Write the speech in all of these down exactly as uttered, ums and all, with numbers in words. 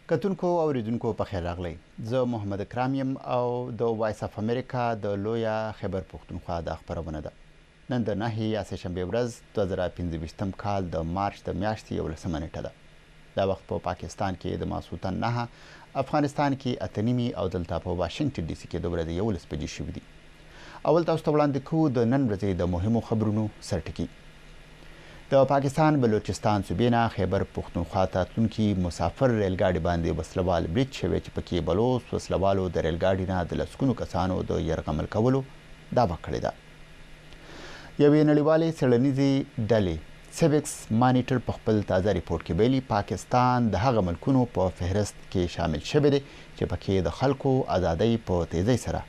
کتونکو او اوریدونکو په خیر راغلی. زه محمد اکرام یم او د وایس اف امریکا د لویه خیبر پښتونخوا دا خپرونه ده. نن د نهې یا سهشنبې ورځ دوه زره پنځه ویشتم کال د مارچ د میاشتې یولسمه نیټه ده. دا وخت په پاکستان کې د ماسخوتن نهه، افغانستان کې اته نیمې او دلته په واشنګټن ډي سي کې د ورځې یولس بجې شوي دي. اول تاسو ته وړاندې کوو د نن ورځې د مهمو خبرونو سرټکي. د پاکستان بلوچستان صوبې نه خیبر پښتونخوا ته تلونکي مسافر ریلګاډي باندې وسلوال برید شوی چې پکې بلوڅ وسلوالو د ریلګاډي نه د لسګونو کسانو د یرغمل کولو دعوه کړې ده. یوې نړیوالې څېړنیزې ډلې سیوکس مانیټر په خپل تازه ریپورټ کې ویلي پاکستان د هغه ملکونو په فهرست کې شامل شوی دی چې پکې د خلکو ازادۍ په تیزۍ سره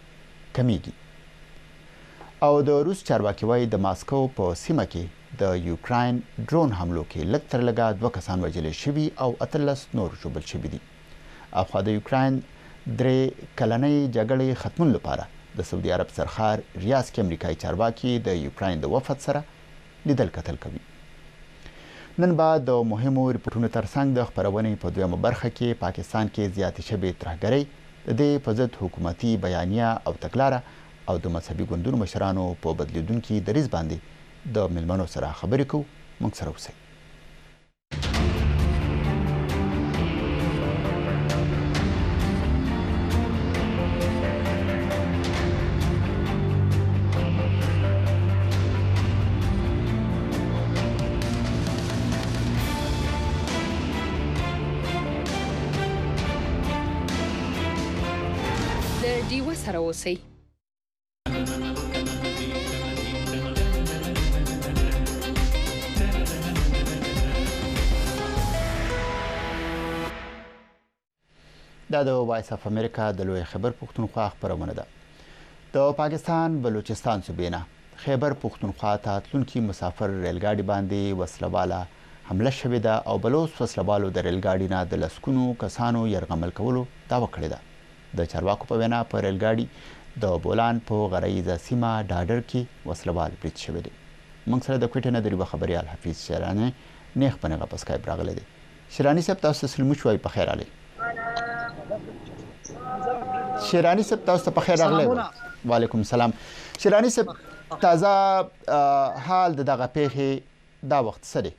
کمیږي. او د روس چارواکي وایي د ماسکو په سیمه کې د یوکراین ډرون حملو کې لږ تر لږه دوه کسان وژل شوي او اتلس نور ژوبل شوي دي. اخوا د یوکراین درې کلنۍ جګړې ختمون لپاره د سعودي عرب سرخار ریاض کې امریکایي چارواکي د یوکراین د وفد سره لیدل کتل کوي. نن به د مهمو ریپورټونو ترڅنګ د خپرونې په دویمه برخه کې پاکستان کې زیاتې شوې ترهګرۍ، د دې په ضد حکومتي بیانیه او تګلاره او د مذهبي ګوندونو مشرانو په بدلیدونکي دریځ باندې د ملمنو سره خبرې کوو. موږ سره اوسئ. د ډیوه سره اوسئ. دا د وایس اف امریکا د لوی خیبر پښتونخوا خبرونه ده. د پاکستان بلوچستان صوبې نه خیبر پښتونخوا ته تلونکي مسافر ریلګاډي باندې وسلواله حمله شوې ده او بلوڅ وسلوالو د ریلګاډي نه د لسګونو کسانو یرغمل کولو دعوه کړې ده. د چارواکو په وینا په ریلګاډي د بولان په غریزه سیمه ډاډر کې وسلوال برید شوی دی. موږ سره د کوټې نه د ریوه خبریال حفیظ شیراني نیغ په نیغه په سکایپ راغلی دی. شیراني صاحب تاسو سلمو شوي په خیر علي. شیرانی صاحب تاسو ته په خیر راغلی. وعلیکم السلام. شیرانی صاحب تازه حال د دغه پیښې دا وخت څه دی؟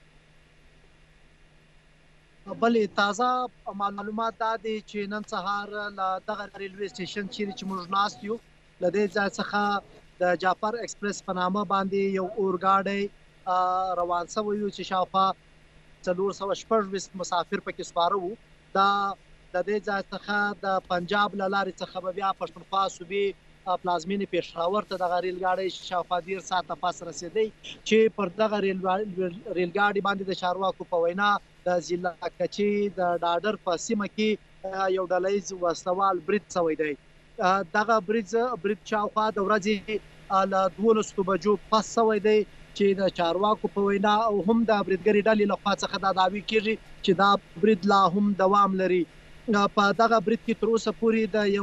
بلې تازه معلومات دا دي چې نن سهار له دغه ریلوے سټیشن چیرې چې موږ ناست یو له دې ځای څخه د جعفر ایکسپریس په نامه باندې یو اورګاډی روان شوی و چې شاوخوا څلور سوه شپږ ویشت مسافر پکې سپاره وو. دا د دې ځای څخه د پنجاب له لارې څخه به بیا پښتونخوا صوبې پلازمینې پېښور ته دغه ریلګاډی شاوخوا ډېر ساعته پس رسېدی چې پر دغه ریلګاډي باندې د چارواکو په وینا د ضلع کچې د ډاډر په سیمه کې یو ډلیز وسلوال برید شوی دی. دغه برید برید شاوخوا د ورځې له دولسو بجو پس شوی دی چې د چارواکو په وینا او هم د بریدګرې ډلې لخوا څخه دا دعوی کېږي چې دا برید لا هم دوام لري. په دغه برید کې تر اوسه پورې د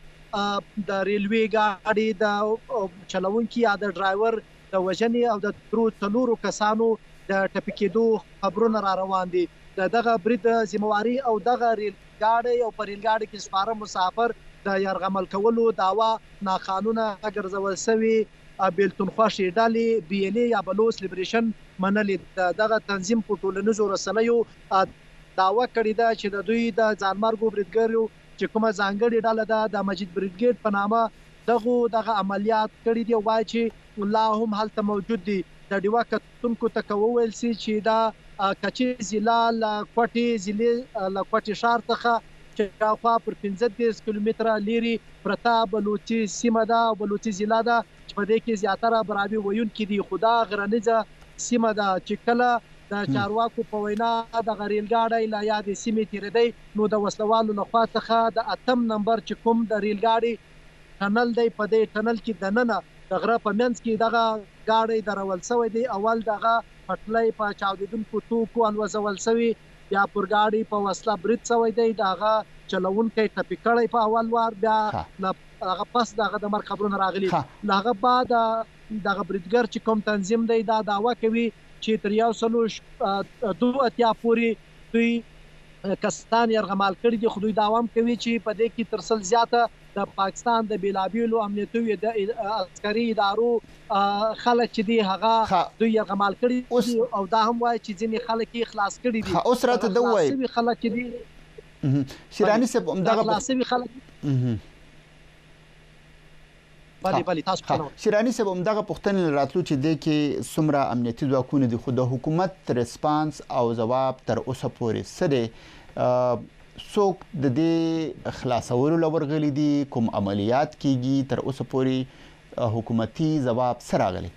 یوه د ریلوې ګاډي د چلونکي یا د ډرایور د وژنې او د درو څلورو کسانو د ټپي کېدو خبرونه را روان دي. د دغه برید ذمهواري او دغه ریلګاډي او په ریلګاډي کې سپاره مسافر د یرغمل کولو دعوا ناقانونه ګرځول سوي بیلتون خوښې ډلې بي ال اے یا بلوچ لیبریشن منلې. دغه تنظیم په ټولنیزو رسنیو دعوه کړې ده چې د دوی د ځانمرګو بریدګرو چې کومه ځانګړې ډله ده د مجید بریدګریډ په نامه دغه دغه عملیات کړي دي او وایي چې لا هم هلته موجود دي. د ډیوه کتونکو ته که وویل سي چې دا کچې ضلع له کوټې ضلع له کوټې ښار څخه چې شاوخوا پر پنځه دېرش کیلومتره لرې پرته بلوچي سیمه ده او بلوچي ضلع ده چې په دې کې زیاتره برابري ویونکي دي. خو دا غرنیزه سیمه ده چې کله د چارواکو په وینا د ریلګاډي له یادې سیمې تېرېدی نو د وسلوالو لخوا څخه د اتم نمبر چې کوم د ریلګاډي ټنل دی په دې ټنل کې دننه د غره په منځ کې دغه ګاډی درول شوی دی. اول دغه پټلۍ په چاودېدونکو توکو الوزول شوي، بیا پر ګاډي په وسله برید شوی دی. دغه چلونکی ټپي کړی په اول وار، بیا هغه پس دغه د مرګ خبرونه راغلي. له هغه بعد دغه بریدګر چې کوم تنظیم دی دا دعوه کوي چې تر یو سلو دوه اتیا پورې دوی کسان یرغمال کړي دي. خو دوی دا هم کوي چې په دې کې تر سل زیاته د پاکستان د بیلابیلو امنیتي د عسکري ادارو خلک چې دي هغه دوی یرغمال کړي دي او دا هم وایي چې ځینې خلک یې خلاص کړي دي. اوس راته دا وایي خلک چې دي شیراني صاحب همدغه خلاصوي خلک بله بله تاسو څنګه شیراني صاحب همدغه پوښتنې راتلو چې د کې څومره امنیتي ځواکونه دي خو د حکومت ریسپانس او جواب تر اوسه پورې سره څوک د دې خلاصولو لورغلي دي کوم عملیات کیږي تر اوسه پورې حکومتي جواب سره راغلي.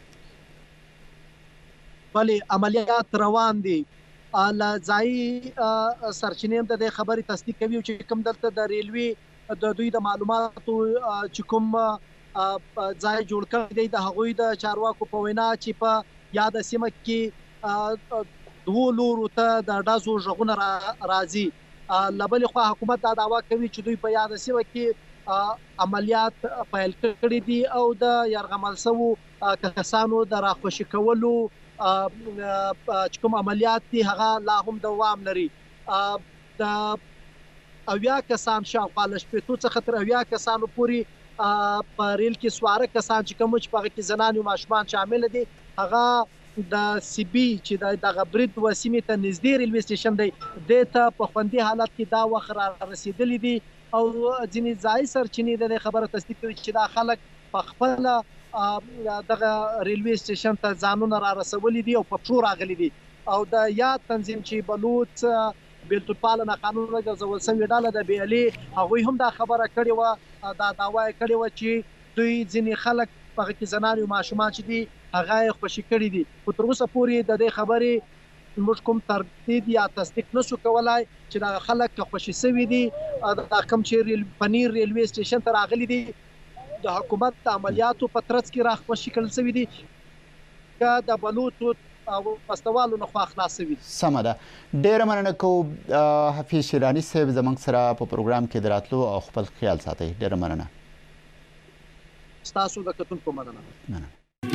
بله عملیات روان دي. لا ځای سرچینې د خبرې تصدیق کوي چې کوم دلته د ریلوي د دوی د معلوماتو چې کوم ځای جوړ کړی دی د هغوی د چارواکو په وینا چې په یاد سیمه کې دوه لورو ته د ډازو ژغونه راځي. لبل خو حکومت دا دعوا کوي چې دوی په یاد سیمه کې عملیات پیل کړي دي او د یرغمل سوو کسانو د راخوشي کولو چې کوم عملیات دي هغه لا هم دوام لري. د اویا کسان شاوخوا له شپېتو څخه تر اویا کسانو پورې په ریل کې سواره کسان چې کوم چې په هغه کې زنان او ماشومان شامل دي هغه د سی بي چې د غبرید وسیمې ته نږدې ریلوي سټیشن دی د ته په خوندي حالت کې دا وخت را رسیدلی دي او ځینې ځای سرچینې د خبره تصدیق کوي چې دا خلک په خپل دغه ریلوي سټیشن ته ځانونه را رسولي دي او په پښو راغلي دي او د یاد تنظیم چې بلوچ بیلتوپالنه قانون ګرځول شوی ډاله د بیالي هغوی هم دا خبره کړې وه دا دعوا یې کړې وه چې دوی ځینې خلک په هغه کې زنان او ماشومان چې دي هغه یې خوشي کړي دي. خو تر اوسه پورې د دې خبرې موږ کوم تردید یا تصدیق نشو کولای چې دا خلک خوشي شوي دي. دا کوم چې پنیر ریلوي سټیشن ته راغلي دي د حکومت د عملیاتو په ترڅ کې را خوشي کړل شوي دي که د بلوچو او پستوالو نه خو خلاصوي. سمه ده. ډېره مننه کوم حفیظ شیراني صاحب زموږ سره په پروګرام کې دراتلو او خپل خیال ساتئ. ډېره مننه. ستاسو د کتونکو مننه. مننه.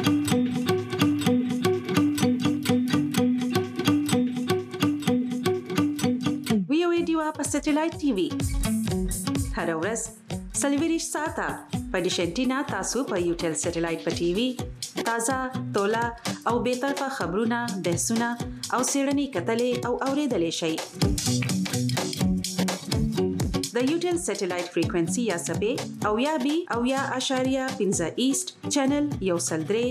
وی او ای ډیوا په سټلایټ ټي وي هر ورځ سلویریش ساته په ډیشنټینا تاسو په یوټل سټلایټ په ټي وي تازه تولا او به طرفه خبرونه بحثونه او سیړنی کتلې او اوریدلې شي. د یوټل سټلایټ فریکوئنسي یا سبې او یا بي او یا اشاریه پنځه ایست چینل یو سلدري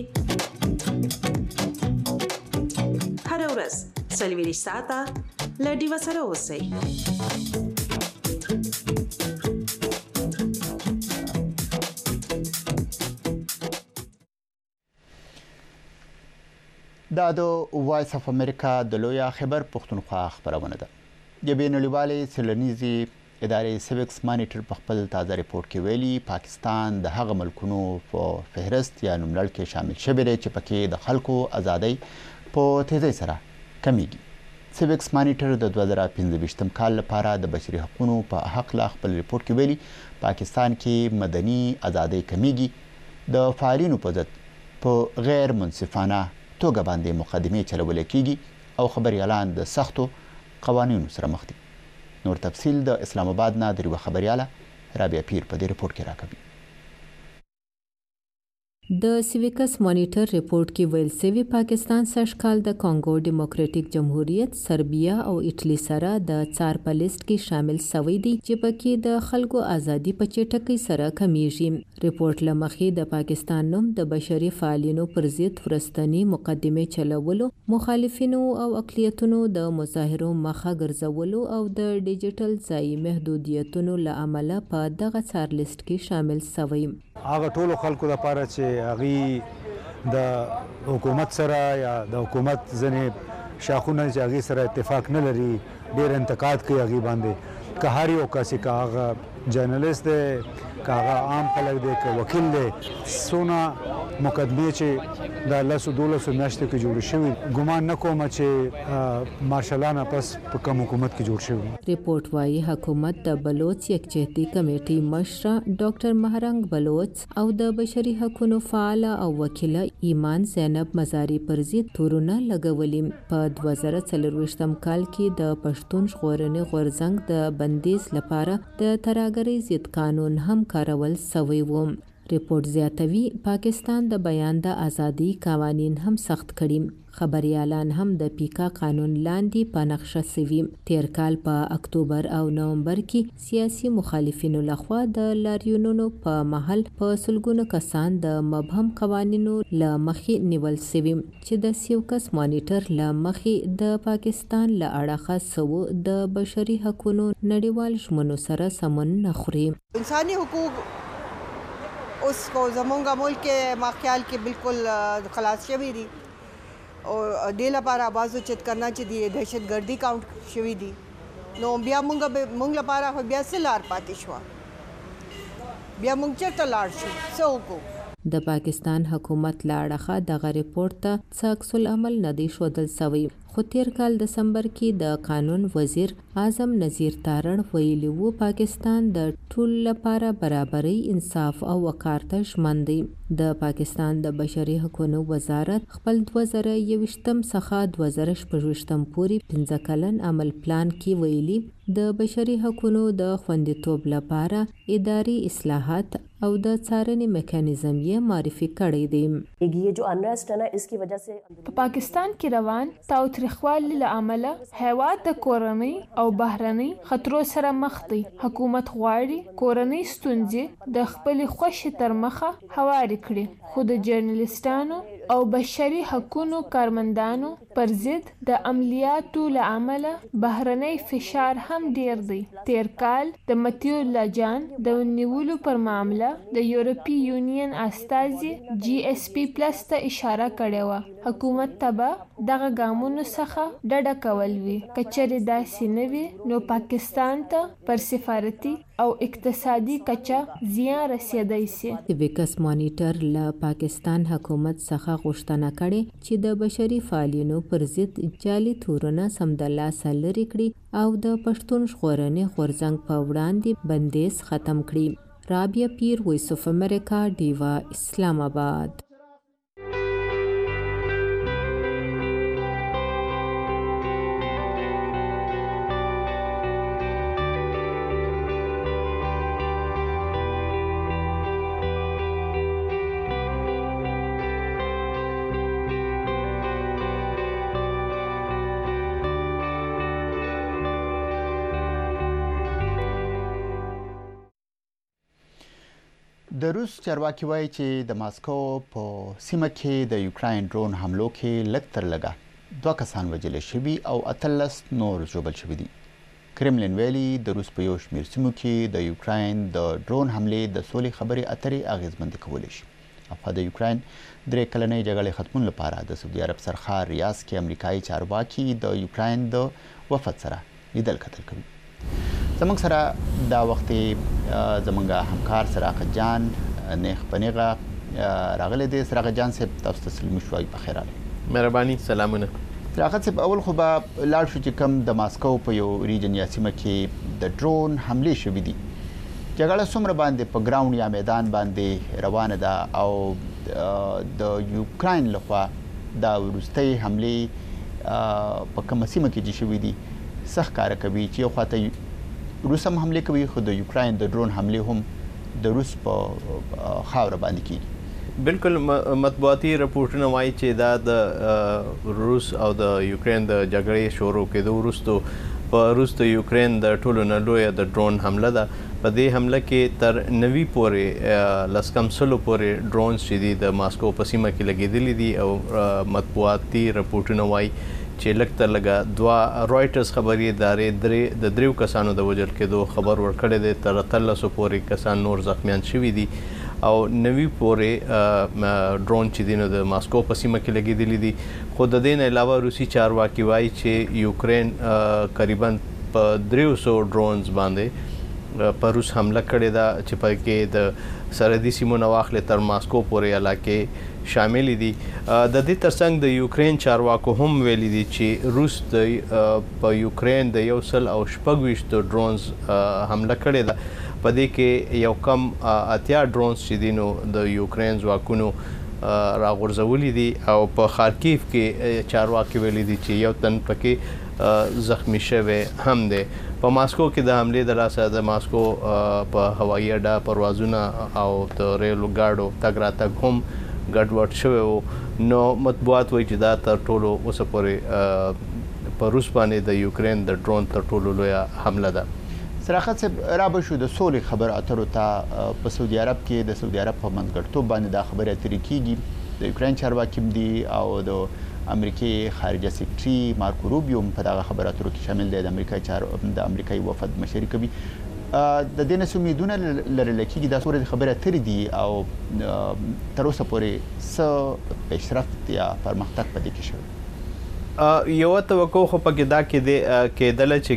هر ورځ سلویریش ساته لډي وسره اوسئ. دا د وایس اف امریکا د لویا خیبر پښتونخوا خبرونه ده. د بینالمللي څېړنیزې ادارې سیوکس مانیټر په خپل تازه ریپورت کې ویلي پاکستان د هغه ملکونو په فهرست یا نوملړ کې شامل شوی دی چې پکې د خلکو ازادۍ په تیزۍ سره کمیږي. سیوکس مانیټر د دوه زره پنځه کال لپاره د بشري حقوقو په حق لا خپل ریپورت کې ویلي پاکستان کې مدني ازادۍ کمیږي، د فعالینو په ضد په غیر منصفانه توګه باندې مقدمې چلول کیږي او خبريالان د سختو قوانینو سره مخ دي. نور تفصیل د اسلام آباد نه د خبرياله رابعه پیر په دې ریپورت کې راکوي. د سیویکس مانیټر ریپورت کې ویل سوي پاکستان سږکال د کانګو ډیموکراټیک جمهوریت، سربیا او ایټلی سره د څار په لیست کې شامل شوی دی چې پکې د خلکو ازادي په چټکۍ سره کمیږي. ریپورت لمخې د پاکستان نوم د بشري فعالینو پر ضد ورستنی مقدمه چلولو، مخالفینو او اقلیتونو د مظاهرو مخه ګرځولو او د ډیجیټل ځای محدودیتونو له امله په دغه څار لیست کې شامل شوی. هغه ټولو خلکو لپاره چې هغه د حکومت سره یا د حکومت ځنې شاخونه چې هغه سره اتفاق نه لري ډېر انتقاد کوي هغه باندې که هر یو کس که هغه جرنالست دی کاغه عام خلک دی که وکیل دی څونه مقدمې چې د لسو دولسو میاشتو کې جوړې شوي ګمان نه کوم چې مارشالانه پس په کوم حکومت کې جوړ شوي. ریپورت وايي حکومت د بلوچ یکجهتي کمیټې مشره ډاکټر مهرنګ بلوچ او د بشري حقوقو فعال او وکیل ایمان زینب مزاری پر ضد تورونه لګولي. په دوه زره څلرویشتم کال کې د پښتون ژغورنې غورځنګ د بندیز لپاره د ترهګرۍ ضد قانون هم کارول سوی و. ریپورت زیاتوي پاکستان د بیان د ازادي قوانین هم سخت کړي. خبريالان هم د پیکا قانون لاندې په نقشه سوي. تیر کال په اکتوبر او نومبر کې سیاسي مخالفینو لخوا د لاریونونو په محل په سلګونو کسان د مبهم قوانینو له مخې نیول سوي چې د سیوکس مانیټر له مخې د پاکستان له اړخه سو د بشري حقوقو نړیوال ژمنو سره سمون نه خوري. انساني حقوق اوس په زمونږ ملک کې ما خیال کې بالکل خلاص شوي دي او دې لپاره आवाज اوچت کرنا چې د دهشت ګردي کاونټ شوي دي نو بیا مونږ مونږ لپاره خو بیا څه لار پاتې شوه بیا مونږ چېرته لاړ شو څه وکړو. د پاکستان حکومت له اړخه دغه ریپورت ته څه عکس العمل نه دی ښودل سوی. خو تیر کال دسمبر کې د قانون وزیر اعظم نذیر تارړ ویلي وو پاکستان د ټول لپاره برابرۍ انصاف او وقار ته ژمن دی. د پاکستان د بشري حقوقو وزارت خپل دوه زره یوویشتم څخه دوه زره شپږویشتم پورې پنځه کلن عمل پلان کې ویلي د بشري حقوقو د خوندیتوب لپاره اداري اصلاحات او د څارنې میکانیزم یې معرفي کړی دی. یہ جو انریسٹ ہے نا اس کی وجہ سے په پاکستان کې روان تاوتریخوالي له امله هیواد د کورنۍ او بهرنۍ خطرو سره مخ دی. حکومت غواړي کورنۍ ستونزې د خپلې خوښې تر مخه هوارې کړي خو د جرنالستانو او بشري حقوقو کارمندانو پر ضد د عملیاتو له امله بهرنۍ فشار هم ډیر دی. تیر کال د متیو لاجان د نیولو پر معامله د یورپی یونین استازي جی ایس پی پلس ته اشاره کړې وه. حکومت ته به دغه ګامونو څخه ډډه کول وي. که چېرې داسې نه وي نو پاکستان ته پر سفارتي او اقتصادي کچه زیان رسیدای شي. سیوکس مانیټر له پاکستان حکومت څخه غوښتنه کړې چې د بشري فعالینو پر ضد جعلي تورونه سمدلاسه لرې کړي او د پښتون ژغورنې غورځنګ په وړاندې بندیز ختم کړي. رابعه پیر، وایس اف امریکا، ډیوا، اسلام آباد. د روس چارواکي وایي چې د ماسکو په سیمه کې د یوکراین ډرون حملو کې لږ تر لږه دوه کسان وژل شوي او اتلس نور ژوبل شوي دي. کرملین ویلي د روس په یو شمېر سیمو کې د یوکراین د ډرون حملې د سولې خبرې اترې اغېزمندې کولی شي. اخوا د یوکراین درې کلنۍ جګړې ختمون لپاره د سعودي عرب سرخار ریاض کې امریکایي چارواکي د یوکراین د وفد سره لیدل کتل کوي. زموږ سره دا وخت زموږ همکار سراغت جان نیغ په نیغه راغلی دی. سراغت جان صاحب تاسو ته سلمي شوي په خیر راغلی. مهرباني، سلامونه. سراغت صاحب، اول خو به لاړ شو چې کوم د ماسکو په یو ریجن یا سیمه کې د ډرون حملې شوي دي. جګړه څومره باندې په ګراوند یا میدان باندې روانه ده او د یوکراین لخوا دا وروستۍ حملې په کومه سیمه کې چې شوي دي څه ښکاره کوي چې یو خواته روس هم حملې کوي خو د یوکراین د ډرون حملې هم د روس په خاوره باندې کیږي؟ بالکل مطبوعاتي رپورټونه وایي چې دا د روس او د یوکراین د جګړې شروع کېدو وروستو په روس د یوکراین د ټولو نه لویه د ډرون حمله ده. په دې حمله کې تر نوي پورې لس کم سلو پورې ډرونز چې دي د ماسکو په سیمه کې لګېدلي دي او مطبوعاتي رپورټونه وایي چې لږ تر لږه دوه رویټرز خبري ادارې درې د دریو کسانو د وژل کېدو خبر ورکړی دی. تر اتلسو پورې کسان نور زخمیان شوي دي او نوي پورې ډرون چې دي نو د ماسکو په سیمه کې لګېدلي دي. خو د دې نه علاوه روسي چارواکي وایي چې یوکراین قریبا په دریو سو ډرونز باندې په روس حمله کړې ده چې په کې د سرحدي سیمو نه واخلې تر ماسکو پورې علاقې شامل دي. د دې ترڅنګ د یوکرين چارواکو هم ویلي دي چې روس د په یوکرين د یو سل او شپږ ویشت ډرونز حمله کړې ده. په دې کې یو کم اتیا ډرونز چې دي نو د یوکرين ځواکونو راغورځولي دي او په خارکیف کې چارواکي ویلي دي چې یو تن پکې زخمی شوی هم دی. په ماسکو کې د حملې د لاسه د ماسکو په هوایي اډه پروازونه او د ریل ګاډو تګ راتګ هم ګډوډ شوی وو. نو مطبوعات وایي چې دا تر ټولو اوسه پورې په روس باندې د یوکرين د ډرون تر ټولو لویه حمله ده. سراحت صاحب رابه شو د سولې خبر اترو ته په سعودي عرب کې د سعودي عرب په منځګړیتوب باندې دا خبره اترې کیږي. د یوکرين چارواکي دي او د امریکایي خارجه سکرټري مارکو روبیو په دغه خبر اترو کې شامل دی. د امریکایي چار د امریکایي وفد مشري کوي. د دې نس امیدونه لرل کېږي دا سورې خبره اترې دي او تر اوسه پورې څه پیشرفت یا پرمختګ پدې کې شوی. یو توقع خو پکې دا کې د کېدل چې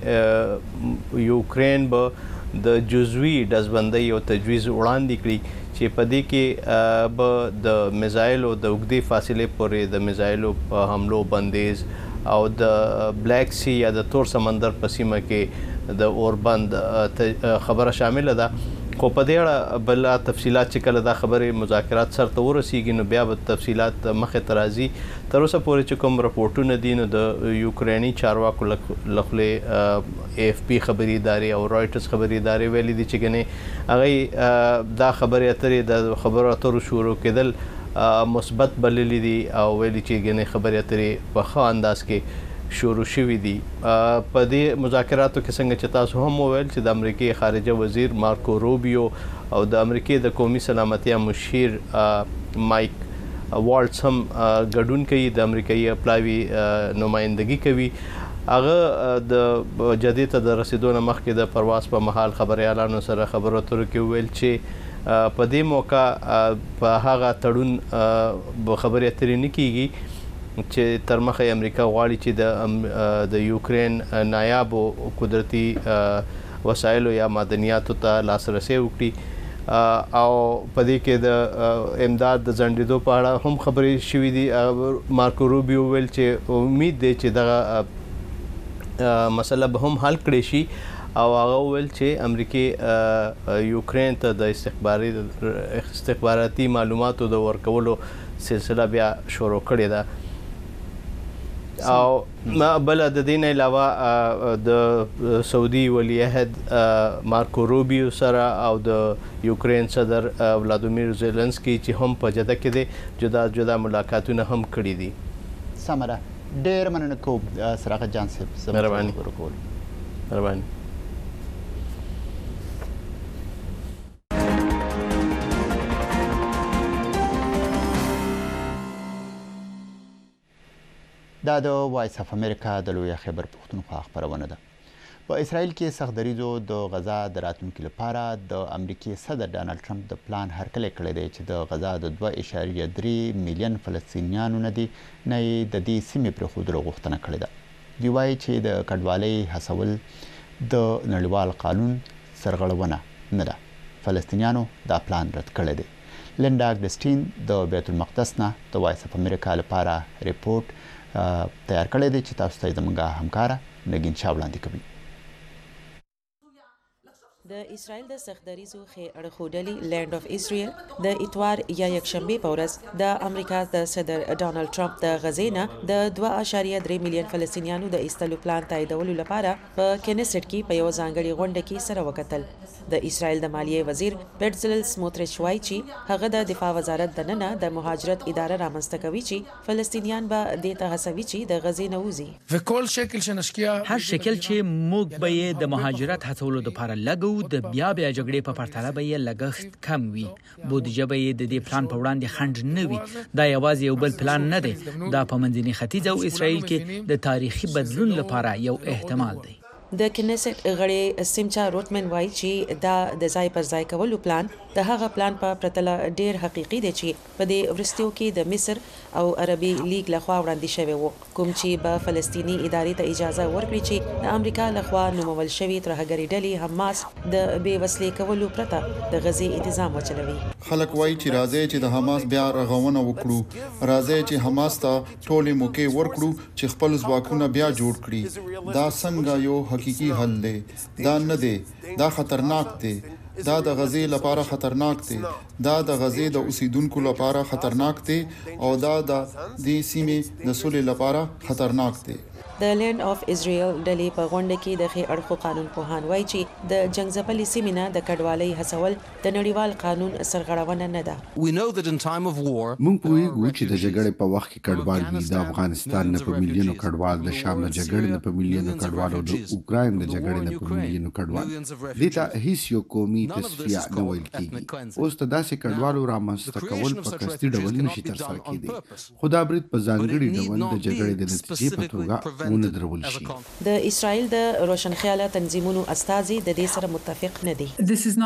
ګنې یوکرين به د جزوي ډزبندۍ او تجویز وړاندې کړي چې په دې کې به د میزایلو د اوږدې فاصلې پورې د میزایلو په حملو بندیز او د بلیک سی یا د تور سمندر په سیمه کې د اوربند خبره شامله ده. خو په دې اړه بل تفصيلات چې کله دا خبرې مذاکرات سره ورسیږي نو بیا به تفصيلات مخه ترازی. تر اوسه پورې چې کوم راپورټونه دي نو د یوکريني چارواکو لخوا اف پی خبري ادارې او رائټرز خبري ادارې ویلي دي چې ګنې هغه دا خبرې اترې د خبرو اترو شروع کېدل مثبت بللي دي او ویلي چې ګنې خبرې اترې په ښه انداز کې شروع شوې دي. په دې مذاکراتو کې څنګه چې تاسو هم وویل چې د امریکای خارجه وزیر مارکو روبیو او د امریکای د قومي سلامتیا مشیر مایک والټس هم ګډون کوي، د امریکایي اپلاوي نمائندګي کوي. هغه د جدې ته د رسیدو نه مخکې د پرواز په مهال خبريالانو سره خبرو اترو کې ویل چې په دې موقع په هغه تړون خبرې اترې نه کیږي چې تر مخه امریکا غواړي چې د د یوکرين نایاب قدرتي وسایلو یا معدنیاتو ته لاسرسي وکړي او په دې کې د امداد د ځنډېدو په اړه هم خبرې شوې دي. مارکو روبیو ویل چې امید دی چې دغه مسله به هم حل کړي شي او هغه ویل چې امریکای یوکرين ته د استخباري استخباراتي معلوماتو د ورکولو سلسله بیا شروع کړې ده. او بل د دې نه علاوه د سعودي ولی عہد مارکو روبیو سره او د یوکرين صدر ولادیمیر زيلنسکي چې هم په جده کې دي جدا جدا ملاقاتونه هم کړي دي. سمره ډېر مننه کوم سراغت جان صاحب. مهرباني مهرباني. دا د وایس اف امریکا د لوی خیبر پښتونخوا خبرونه ده. په اسرائیل کې سختدریزو د غزا د راتلونکي لپاره د امریکای صدر ډانلډ ټرمپ د پلان هرکلی کړی دی چې د غزا د دوه اعشاریه درې میلیون فلسطینیانو نه دي نه د دې سیمې پرېښودلو غوښتنه کړې ده. دوی وایي چې د کډوالۍ هڅول د نړیوال قانون سرغړونه نه ده. فلسطینیانو دا پلان رد کړی دی. لینډا اګسټین د بیت المقدس نه د وایس اف امریکا لپاره ریپورت تیار کړی دی چې تاسو ته زموږ همکاره نګین شاه وړاندې کوي. د اسرائیل د سختدریزو خې اړخوډلې لینډ اف اسرائیل د اتوار یا یکشنبه په ورځ د امریکا د صدر ډانلډ ټرمپ د غزې نه د دوه اعشاریه درې میلیون فلسطینیانو د ایستلو پلان تاییدولو لپاره په کینیسټ کې په یو ځانګړي غونډه کې سره وکتل. د اسرائیل د مالیې وزیر بېټزلل سموتریچ وایي چې هغه د دفاع وزارت د ننه د مهاجرت اداره رامنځته کوي چې فلسطینیان به دې ته هڅوي چې د غزې نه وځي. هر شکل چې موږ به یې د مهاجرت هڅولو لپاره لګو د بیا بیا جګړې په پرتله به یې لګښت کم وي. بودیجه به یې د دې پلان په وړاندې خنډ نه وي. دا یوازې یو بل پلان نه دی. دا په منځني ختیځ او اسرائیل کې د تاریخي بدلون لپاره یو احتمال دی. د کنیسټ غړي سیمچا روټمن وایي چې دا د ځای پر ځای کولو پلان د هغه پلان په پرتله ډیر حقيقي دی چې په دې ورستیو کې د مصر او عربي لیگ لخوا وړاندې شوی وو کوم چې په فلسطینی ادارې ته اجازه ورکړي چې د امریکا لخوا نومول شوی ترهګری ډلې حماس د بې وسلې کولو پرته د غزي تنظیم وچلوي. خلک وایي چې راځي چې د حماس بیا رغونه وکړو، راځي چې حماس ته ټولې موقع ورکړو چې خپل ځواکونه بیا جوړ کړي. دا څنګه یو حقيقي حل دی؟ دا نه دی، دا خطرناک دی. دا د غزې لپاره خطرناک دی، دا د غزې د اوسیدونکو لپاره خطرناک دی او دا د دې سیمې د سولې لپاره خطرناک دی. د لینډ اف اسرائیل ډلې په غونډه کې د خې اړخو قانون پوهان وایي چې د جنگ ځپلې سیمې نه د کډوالۍ هڅول د نړیوال قانون سرغړونه نه ده. موږ پوهیږو چې د جګړې په وخت کې کډوال وي، د افغانستان نه په میلیونو کډوال، د شام نه جګړې نه په میلیونو کډوال او د اوکراین د جګړې نه په میلیونو کډوال. دې ته هیڅ یو قومي تصفیه نه ویل کیږي. اوس ته داسې کډوالو رامنځته کول په قصدي ډول نشي ترسره کېدی. خو دا برید په ځانګړي ډول د جګړې د نتیجې په توګه د اسرائیل د روشنخیاله تنظیمونو استازي د دې سره متفق نه دي.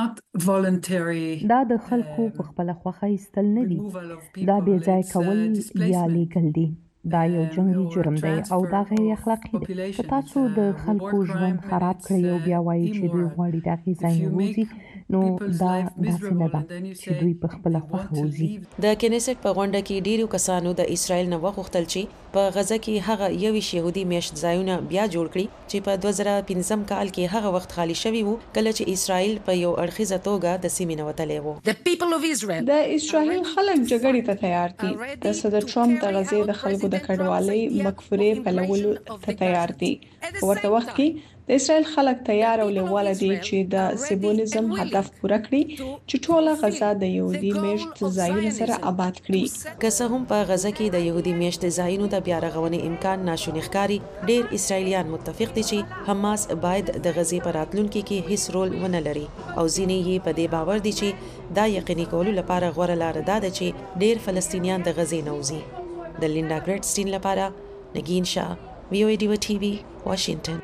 دا د خلکو په خپل خوښه ایستل نه دي، دا بې ځای کول یا لیګل دي. دا یو جنگي جرم دی او دا غیر اخلاقی دی. که تاسو د خلکو ژوند خراب کړئ او بیا وایي چې دوی غواړي د هغې ځای نه ووځي، نو دا داسې نه ده چې دوی په خپله خوښه وځي. د کنیسټ په غونډه کې ډیرو کسانو د اسرائیل نه وغوښتل چې په غزه کې هغه یویشت یهودي میشت ځایونه بیا جوړ کړي چې په دوه زره پنځم کال کې هغه وخت خالی شوي وو کله چې اسرائیل په یو اړخیزه توګه د سیمې نه وتلی وو. د اسرائیل خلک جګړې ته تیار دي. د صدر ټرمپ د غزې د خلکو د کډوالۍ مقفرې پلولو ته تیار دي. په ورته وخت کې د اسرائیل خلک تیار او لیواله دي چې د سیبونیزم هدف پوره کړي چې ټوله غزه د یهودي میشت ځایونو سره آباد کړي. که څه هم په غزه کې د یهودي میشت ځایونو د بیا رغونې امکان ناشونی ښکاري، ډیر اسرائیلیان متفق دي چې حماس باید د غزې په راتلونکي کې هیڅ رول ونه لري او ځینې یې په دې باور دي چې دا یقیني کولو لپاره غوره لار دا ده چې ډیر فلسطینیان د غزې نه وځي. د لینډا ګریټسټین لپاره نگین شاه، وی او ای ډیو ټي وي، واشنگټن.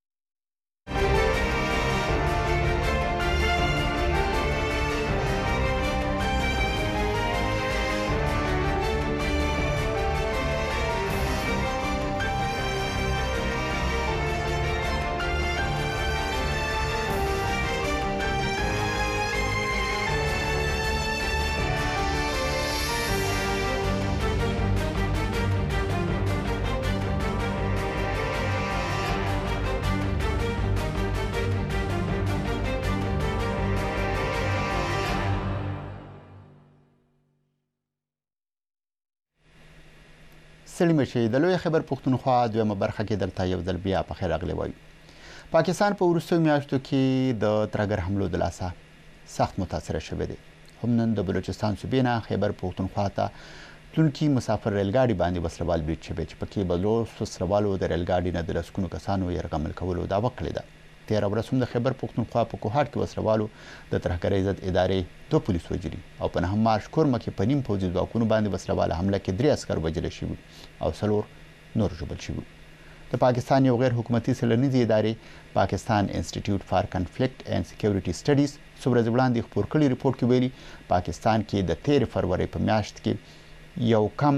ستړي مشئ. د لوی خیبر پښتونخوا دویمه برخه کې دلته یو ځل بیا په خیر راغلی وایو. پاکستان په وروستیو میاشتو کې د ترهګر حملو د لاسه سخت متاثره شوی دی. هم نن د بلوچستان صوبې نه خیبر پښتونخوا ته تلونکي مسافر ریلګاډي باندې وسلوال برید شوی چې پکې به لوس وسلوالو د ریلګاډي نه د لسګونو کسانو یرغمل کولو دعوه کړې ده. تېره ورځ هم د خیبر پښتونخوا په کوهاټ کې وسلوالو د ترهګرۍ ضد ادارې دوه پولیس وژلي او په نهم مارچ کورمه کې په نیم پوځي ځواکونو باندې وسلواله حمله کې درې عسکر وژل شوي او څلور نور ژوبل شوي. د پاکستان یو غیر حکومتي څېړنیزې ادارې پاکستان انسټیټیوټ فار کنفلیکټ اینڈ سیکیورټي سټډیز څو ورځې وړاندې خپور کړي ریپورټ کې ویلي پاکستان کې د تېرې فروری په میاشت کې یو کم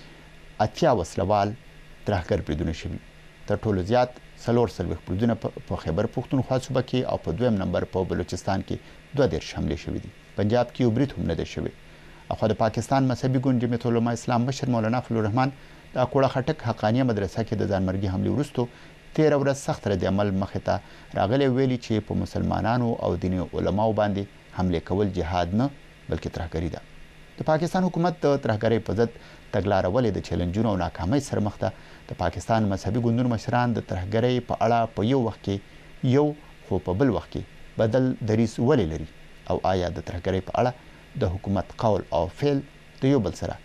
اتیا وسلوال ترهګر بریدونه شوي. تر ټولو زیات څلور څلوېښت بریدونه په خیبر پښتونخوا صوبه کې او په دویم نمبر په بلوچستان کې دوه دېرش حملې شوي دي. پنجاب کې یو برید هم نه دی شوی. اخوا د پاکستان مذهبي ګوند جمعیت العلماء اسلام مشر مولانا فضل الرحمن د اکوړه خټک حقانیه مدرسه کې د ځانمرګي حملې وروستو تېره ورځ سخت رد عمل مخې ته راغلی ویلي چې په مسلمانانو او دیني علماو باندې حملې کول جهاد نه بلکې ترهګري ده. د پاکستان حکومت د ترهګرۍ په ضد تګلاره ولې د چیلنجونو او ناکامۍ سره مخ ده. د پاکستان مذهبي ګوندونو مشران د ترهګرۍ په اړه په یو وخت کې یو خو په بل وخت کې بدل دریځ ولې لري او آیا د ترهګرۍ په اړه د حکومت قول او فعل د یو بل سره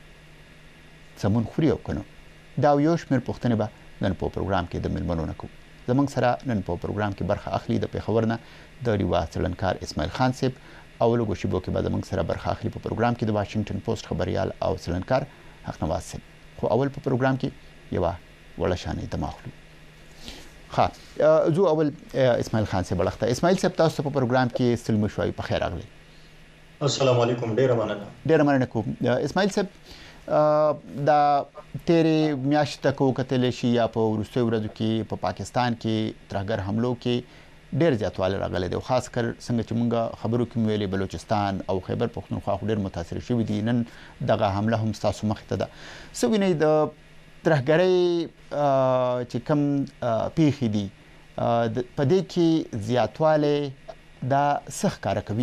سمون خوري او کنه؟ دا یو شمېر پوښتنې به نن په پروګرام کې د مېلمنو نه کوو. زموږ سره نن په پروګرام کې برخه اخلي د پېښور نه د ډیوا څېړنکار اسماعیل خان صاحب او لږو شیبو کې به زموږ سره برخه اخلي په پروګرام کې د واشنګټن پوسټ خبریال او څېړنکار حقنواز صاحب. خو اول په پروګرام کې یوه وړه شانې دم اخلو. ها زو اول اسماعیل خان سے بلخته اسماعیل صاحب تاسو په پروګرام کې سلمو شوي په خیر راغلی. السلام علیکم ډیر مننه. ډیر مننه کوم اسماعیل صاحب دا تیرې میاشتې تکو کتل شي یا په وروستیو ورځو کې په پاکستان کې ترهګر حملو کې ډیر زیاتوالی راغلی دی او خاص کر څنګه چې موږ خبرو کې ویلې بلوچستان او خیبر پختونخوا خو ډیر متاثر شوي دي. نن دغه حمله هم ستاسو مخې ته ده. څه وینئ د ترهګرۍ چې کوم پیښې دي په دې کې زیاتوالی دا څه ښکاره کوي؟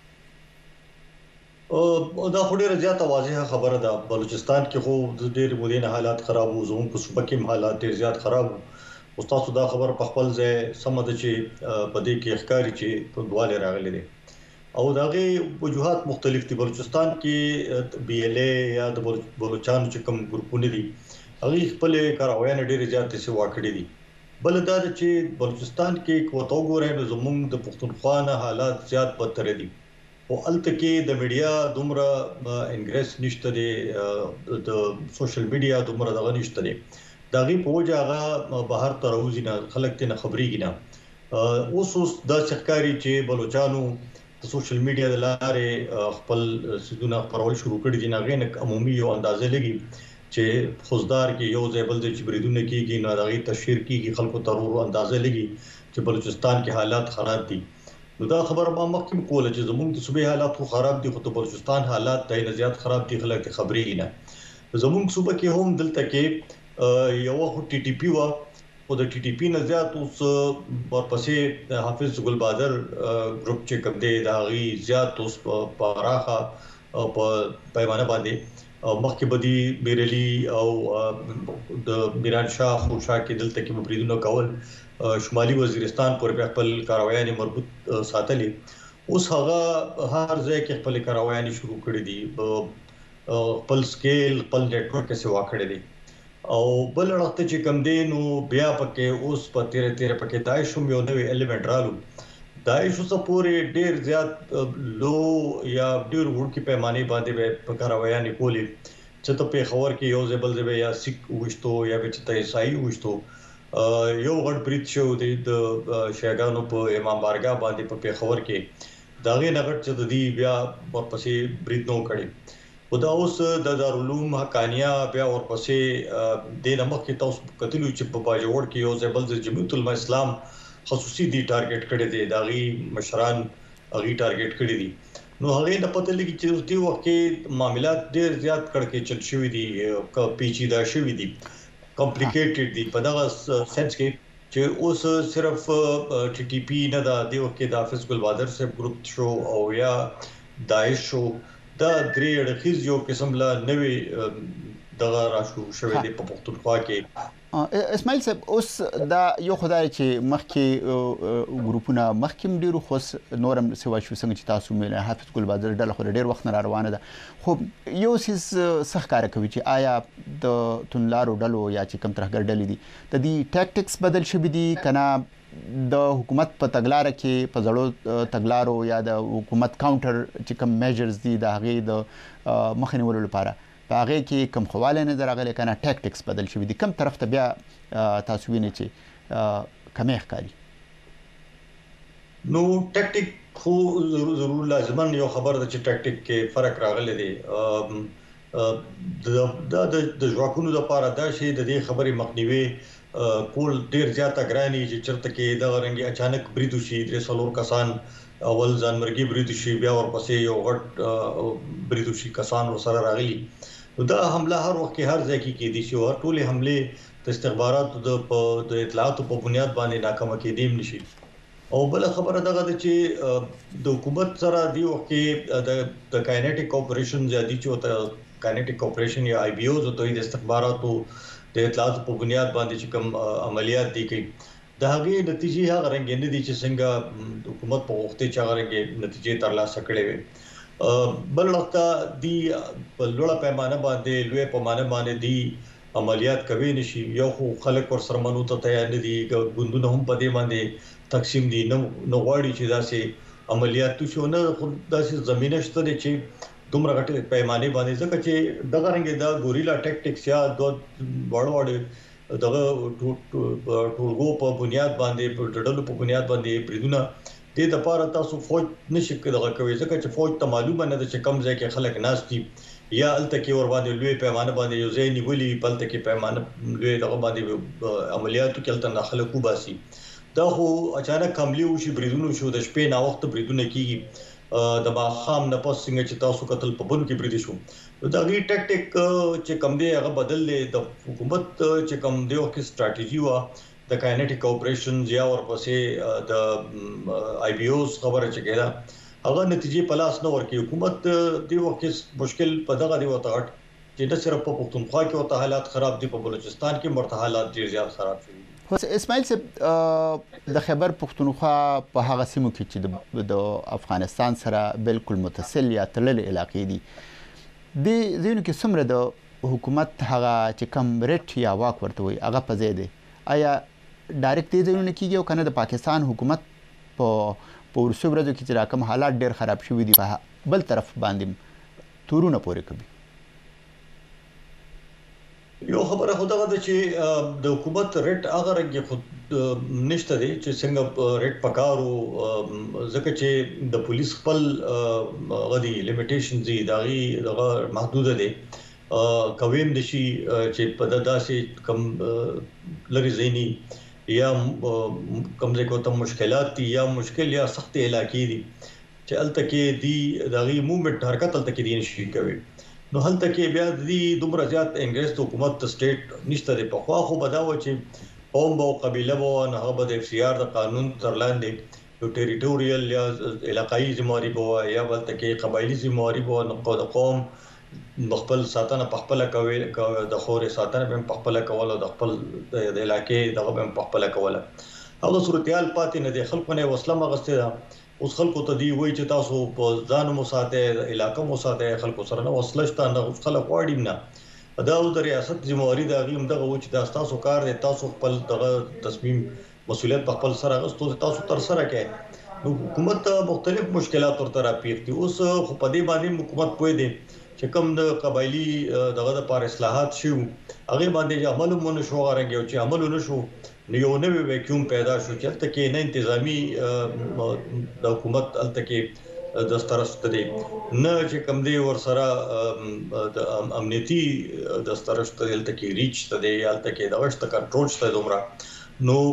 دا خو ډیره زیاته واضحه خبره ده. بلوچستان کې خو د ډېرې مودې نه حالات خراب وو، زموږ په صوبه کې هم حالات ډېر زیات خراب وو. او تاسو دا خبر په خپل ځای سم ده چې په دې کې ښکاري چې په دواله راغلي دي او داغه وجوهات مختلف دي. بلوچستان کې بي ال اي یا د بلوچستان چې کوم ګروپونه دي هغه خپل کاروایان ډېر زیات څه واکړي دي. بل دا چې بلوچستان کې کوته وګورئ نو زموږ د پښتونخوا نه حالات زیات بدتر دي او الته کې د میډیا دومره انګریس نشته دي، د سوشل میډیا دومره دغه نشته دي. داغي په وجه هغه بهر ته راوځي نه، خلک ته نه خبريږي نه. اوس اوس د څخکاری چې بلوچستانو د سوشل میډیا د لارې خپل سیدونه خبرول شروع کړي دي. نه غن عمومي یو اندازې لګي چې خوزدار کې یو ځای بل د چبریدونه کېږي نه، داغي تشهیر کېږي، خلکو ترور اندازې لګي چې بلوچستان کې حالات خراب دي. نو دا خبر ما مخکې کوله چې زموږ د صوبې حالات خو خراب دي، خو د بلوچستان حالات دای نه زیات خراب دي، خلک ته خبريږي نه. زموږ صوبه کې هم دلته کې یو وخت ټي ټي پی و او د ټي ټي پی نه زیات اوس ورپسې حافظ ګل بادر ګروپ چې کوم دی دا غي زیات اوس په راخه او په پیمانه باندې مخکې بدی بیرلی او د میران شاه خوشا کې دلته کې مبریدونه کول، شمالي وزیرستان پورې خپل کاروایان مربوط ساتلې. اوس هغه هر ځای کې خپل کاروایان شروع کړي دي، خپل سکیل خپل نیټورک کې سوا کړی دي. او بل وخت چې کم دی نو بیا پکې اوس په تیر تیر پکې داعش هم یو نوې الیمنٹ رالو. داعش اوس پورې ډیر زیات لو یا ډیر ورکی پیمانه باندې په کاروایان کولی چې ته په خبر کې یو ځبل ځبه یا سیک وښتو یا به چې ته عیسائی وښتو. یو غټ بریټ شو د شیګانو په امام بارګاه باندې په خبر کې داغه نغټ چې د دې بیا ورپسې بریټ نو کړي. او دا اوس د دارالعلوم حقانیه بیا ورپسې د نمک کې تاسو کتلو چې په باجوړ کې یو ځبل د جمعیت العلماء اسلام خصوصي دی ټارګټ کړی دی، داغي مشران هغه ټارګټ کړی دي. نو هغه نه پته لګی چې اوس دی وخت کې معاملات ډیر زیات کړکې چل شوې دي، پیچیده شوې دي، کمپلیکیټډ دي. په دغه سنس کې چې اوس صرف ټي ټي پی نه دا دی وخت کې د حافظ ګل بادر صاحب ګروپ شو او یا داعش شو، دا درې اړخیز یو قسم لا نوې دغه راشو شوې د پښتونخوا کې. اسماعیل صاحب اوس دا یو خدای چې مخکې ګروپونه مخکې ډیرو خوس نورم سوا شو څنګه چې تاسو مې حافظ ګل بادر ډله خو ډیر وخت نه روانه ده، خو یو سیس سخت کار کوي چې آیا د تونلارو ډلو یا چې کم ترهګر ډلې دي د دې ټاکټکس بدل شوي دي کنه د حکومت په تګلارو کې په زړو تګلارو یا د حکومت کاونټر چې کوم میجرز دي د هغه د مخنیولو لپاره په هغه کې کوم خواله نه درغلي کنه ټاکټکس بدل شوی دي، کوم طرف ته بیا تاسو وینئ چې کمه ښکاری؟ نو ټاکټیک خو ضرور لازمن یو خبر ده چې ټاکټیک کې فرق راغلی دی. د د ژواکونو لپاره دا شی د دې خبرې مخنیوي کول ډیر زیاته ګرانی چې چرته کې دا رنګي اچانک بریدو شي درې څلور کسان اول ځانمرګي بریدو شي بیا ورپسې یو غټ بریدو شي کسان ورسره راغلي. دا حمله هر وخت هر ځای کې کېدي شي او ټولې حمله د استخباراتو د د اطلاعاتو په بنیاد باندې ناکامه کېدیم نشي. او بل خبره دغه چې د حکومت سره دی وخت کې د د کاینټیک اپریشن زیادي چې ته کاینټیک اپریشن یا آی بی اوز او د استخباراتو د اطلاعاتو په بنیاد باندې چې کوم عملیات دي کوي د هغه نتیجې هغه رنګ نه دي چې څنګه حکومت په وخت چې هغه رنګ نتیجې ترلاسه کړي وي. بل وخت دی په لوړه پیمانه باندې لوی پیمانه باندې دی عملیات کوي نشي. یو خو خلک ور سره منو ته تیار نه دي، ګوندونه هم په دې باندې تقسیم دي، نو غواړي چې داسې عملیات شو نه، خو داسې زمينه شته چې دومره غټه پیمانه باندې ځکه چې دغه رنګ دا ګوریلا ټاکټکس یا د وړ وړ دغه ټولګو په بنیاد باندې په ډډلو په بنیاد باندې بریدونه د لپاره تاسو فوج نشي دغه کوي ځکه چې فوج ته معلومه نه ده چې کم ځای کې خلک ناشتي یا الته کې ور باندې لوی پیمانه باندې یو ځای نیولې پلته کې پیمانه لوی دغه باندې عملیاتو کې الته خلکو باسي دا خو اچانک حمله وشي بریدونه شو د شپې نا وخت بریدونه کیږي د ماخام نه پس څنګه چې تاسو قتل په بونو کې بریدي شو دا غي ټیکټیک چې کم دی هغه بدل د حکومت چې کم دی او کې ستراتیژي وا د کاینټیک اپریشنز یا ورپسې د آی بي اوز خبره چې کېده هغه نتیجې په لاس نه ورکړي حکومت دی وخت مشکل په دغه دی وته چې د صرف په پښتونخوا کې وته حالات خراب دي په بلوچستان کې مرته حالات ډیر زیات خراب شوي خو اسماعیل صاحب د خیبر پښتونخوا په هغه سیمو کې چې د افغانستان سره بالکل متصل یا تړلې علاقې دي د ځینو کې څومره د حکومت هغه چې کم ریټ یا واک ورته وي هغه په ځای دی آیا ډایرکټ دې ځایونه کېږي او کنه د پاکستان حکومت په په ورسو ورځو کې چې راکم حالات ډېر خراب شوي دي په بل طرف باندې تورونه پورې کوي یو خبره خو دغه ده چې د حکومت ریټ هغه رنګ خود نشته دی چې څنګه ریټ پکارو ځکه چې د پولیس خپل غدي لیمیټیشنز دي دغه دغه محدوده دي کویم د شي چې په داسې کم لري زینی یا کم ځای کو ته مشکلات دي یا مشکل یا سخت علاقې دي چې الته کې دی دغه موومېنټ حرکت الته کې دي نشي کوي نو هلته کې بیا د دومره زیات انګریز حکومت ته سټیټ نشته دی په خوا خو بداوه چې قوم او قبيله وو نه هغه د اف سی آر د قانون تر لاندې یو ټریټوریل یا علاقائی ذمہواری بو یا بلته کې قبایلی ذمہواری بو نو د قوم خپل ساتنه په خپل کوي د خوري ساتنه په خپل کول او د خپل د علاقې دغه په خپل کول هغه صورتحال پاتې نه دي خلکو نه وسله مغسته ده اوس خلکو ته دی وای چې تاسو په ځان مو ساته علاقې مو ساته خلکو سره نه وسله شته نه خلک واړیم نه دا د ریاست ذمہواری د غیم دغه و چې تاسو کار دی تاسو خپل دغه تصمیم مسولیت په خپل سره غوښتو تاسو تر سره کې نو حکومت مختلف مشکلات ورته راپیږي اوس خو په دې باندې حکومت پوي دی چې کوم د قبایلی دغه د پر اصلاحات شو هغه باندې عمل مون شو غره چې عمل نه شو نو یو نوې ویکیوم پیدا شو چې تل کې نه انتظامی د حکومت تل کې د سترست دي نه چې کوم دی ور سره د امنیتي د سترست تل کې ریچ ته دی تل کې د وشت کنټرول شته دومره نو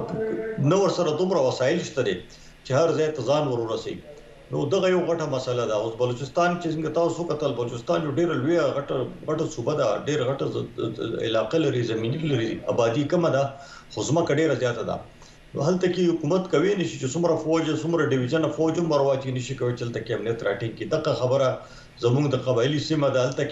نو ور سره دومره وسایل شته دي چې هر ځای ته ځان ورورسي نو دغه یو غټه مسله ده اوس بلوچستان چې څنګه تاسو کتل بلوچستان یو ډیر لوی غټه غټه صوبه ده ډیر غټه علاقې لري زمینی لري آبادی کم ده خو زما ډیره زیاته ده نو هلته کې حکومت کوي نشي چې څومره فوج څومره ډیویژن فوج مرواچی نشي کوي چې هلته کې امنیت راټینګ کی دغه خبره زموږ د قبایلی سیمه ده هلته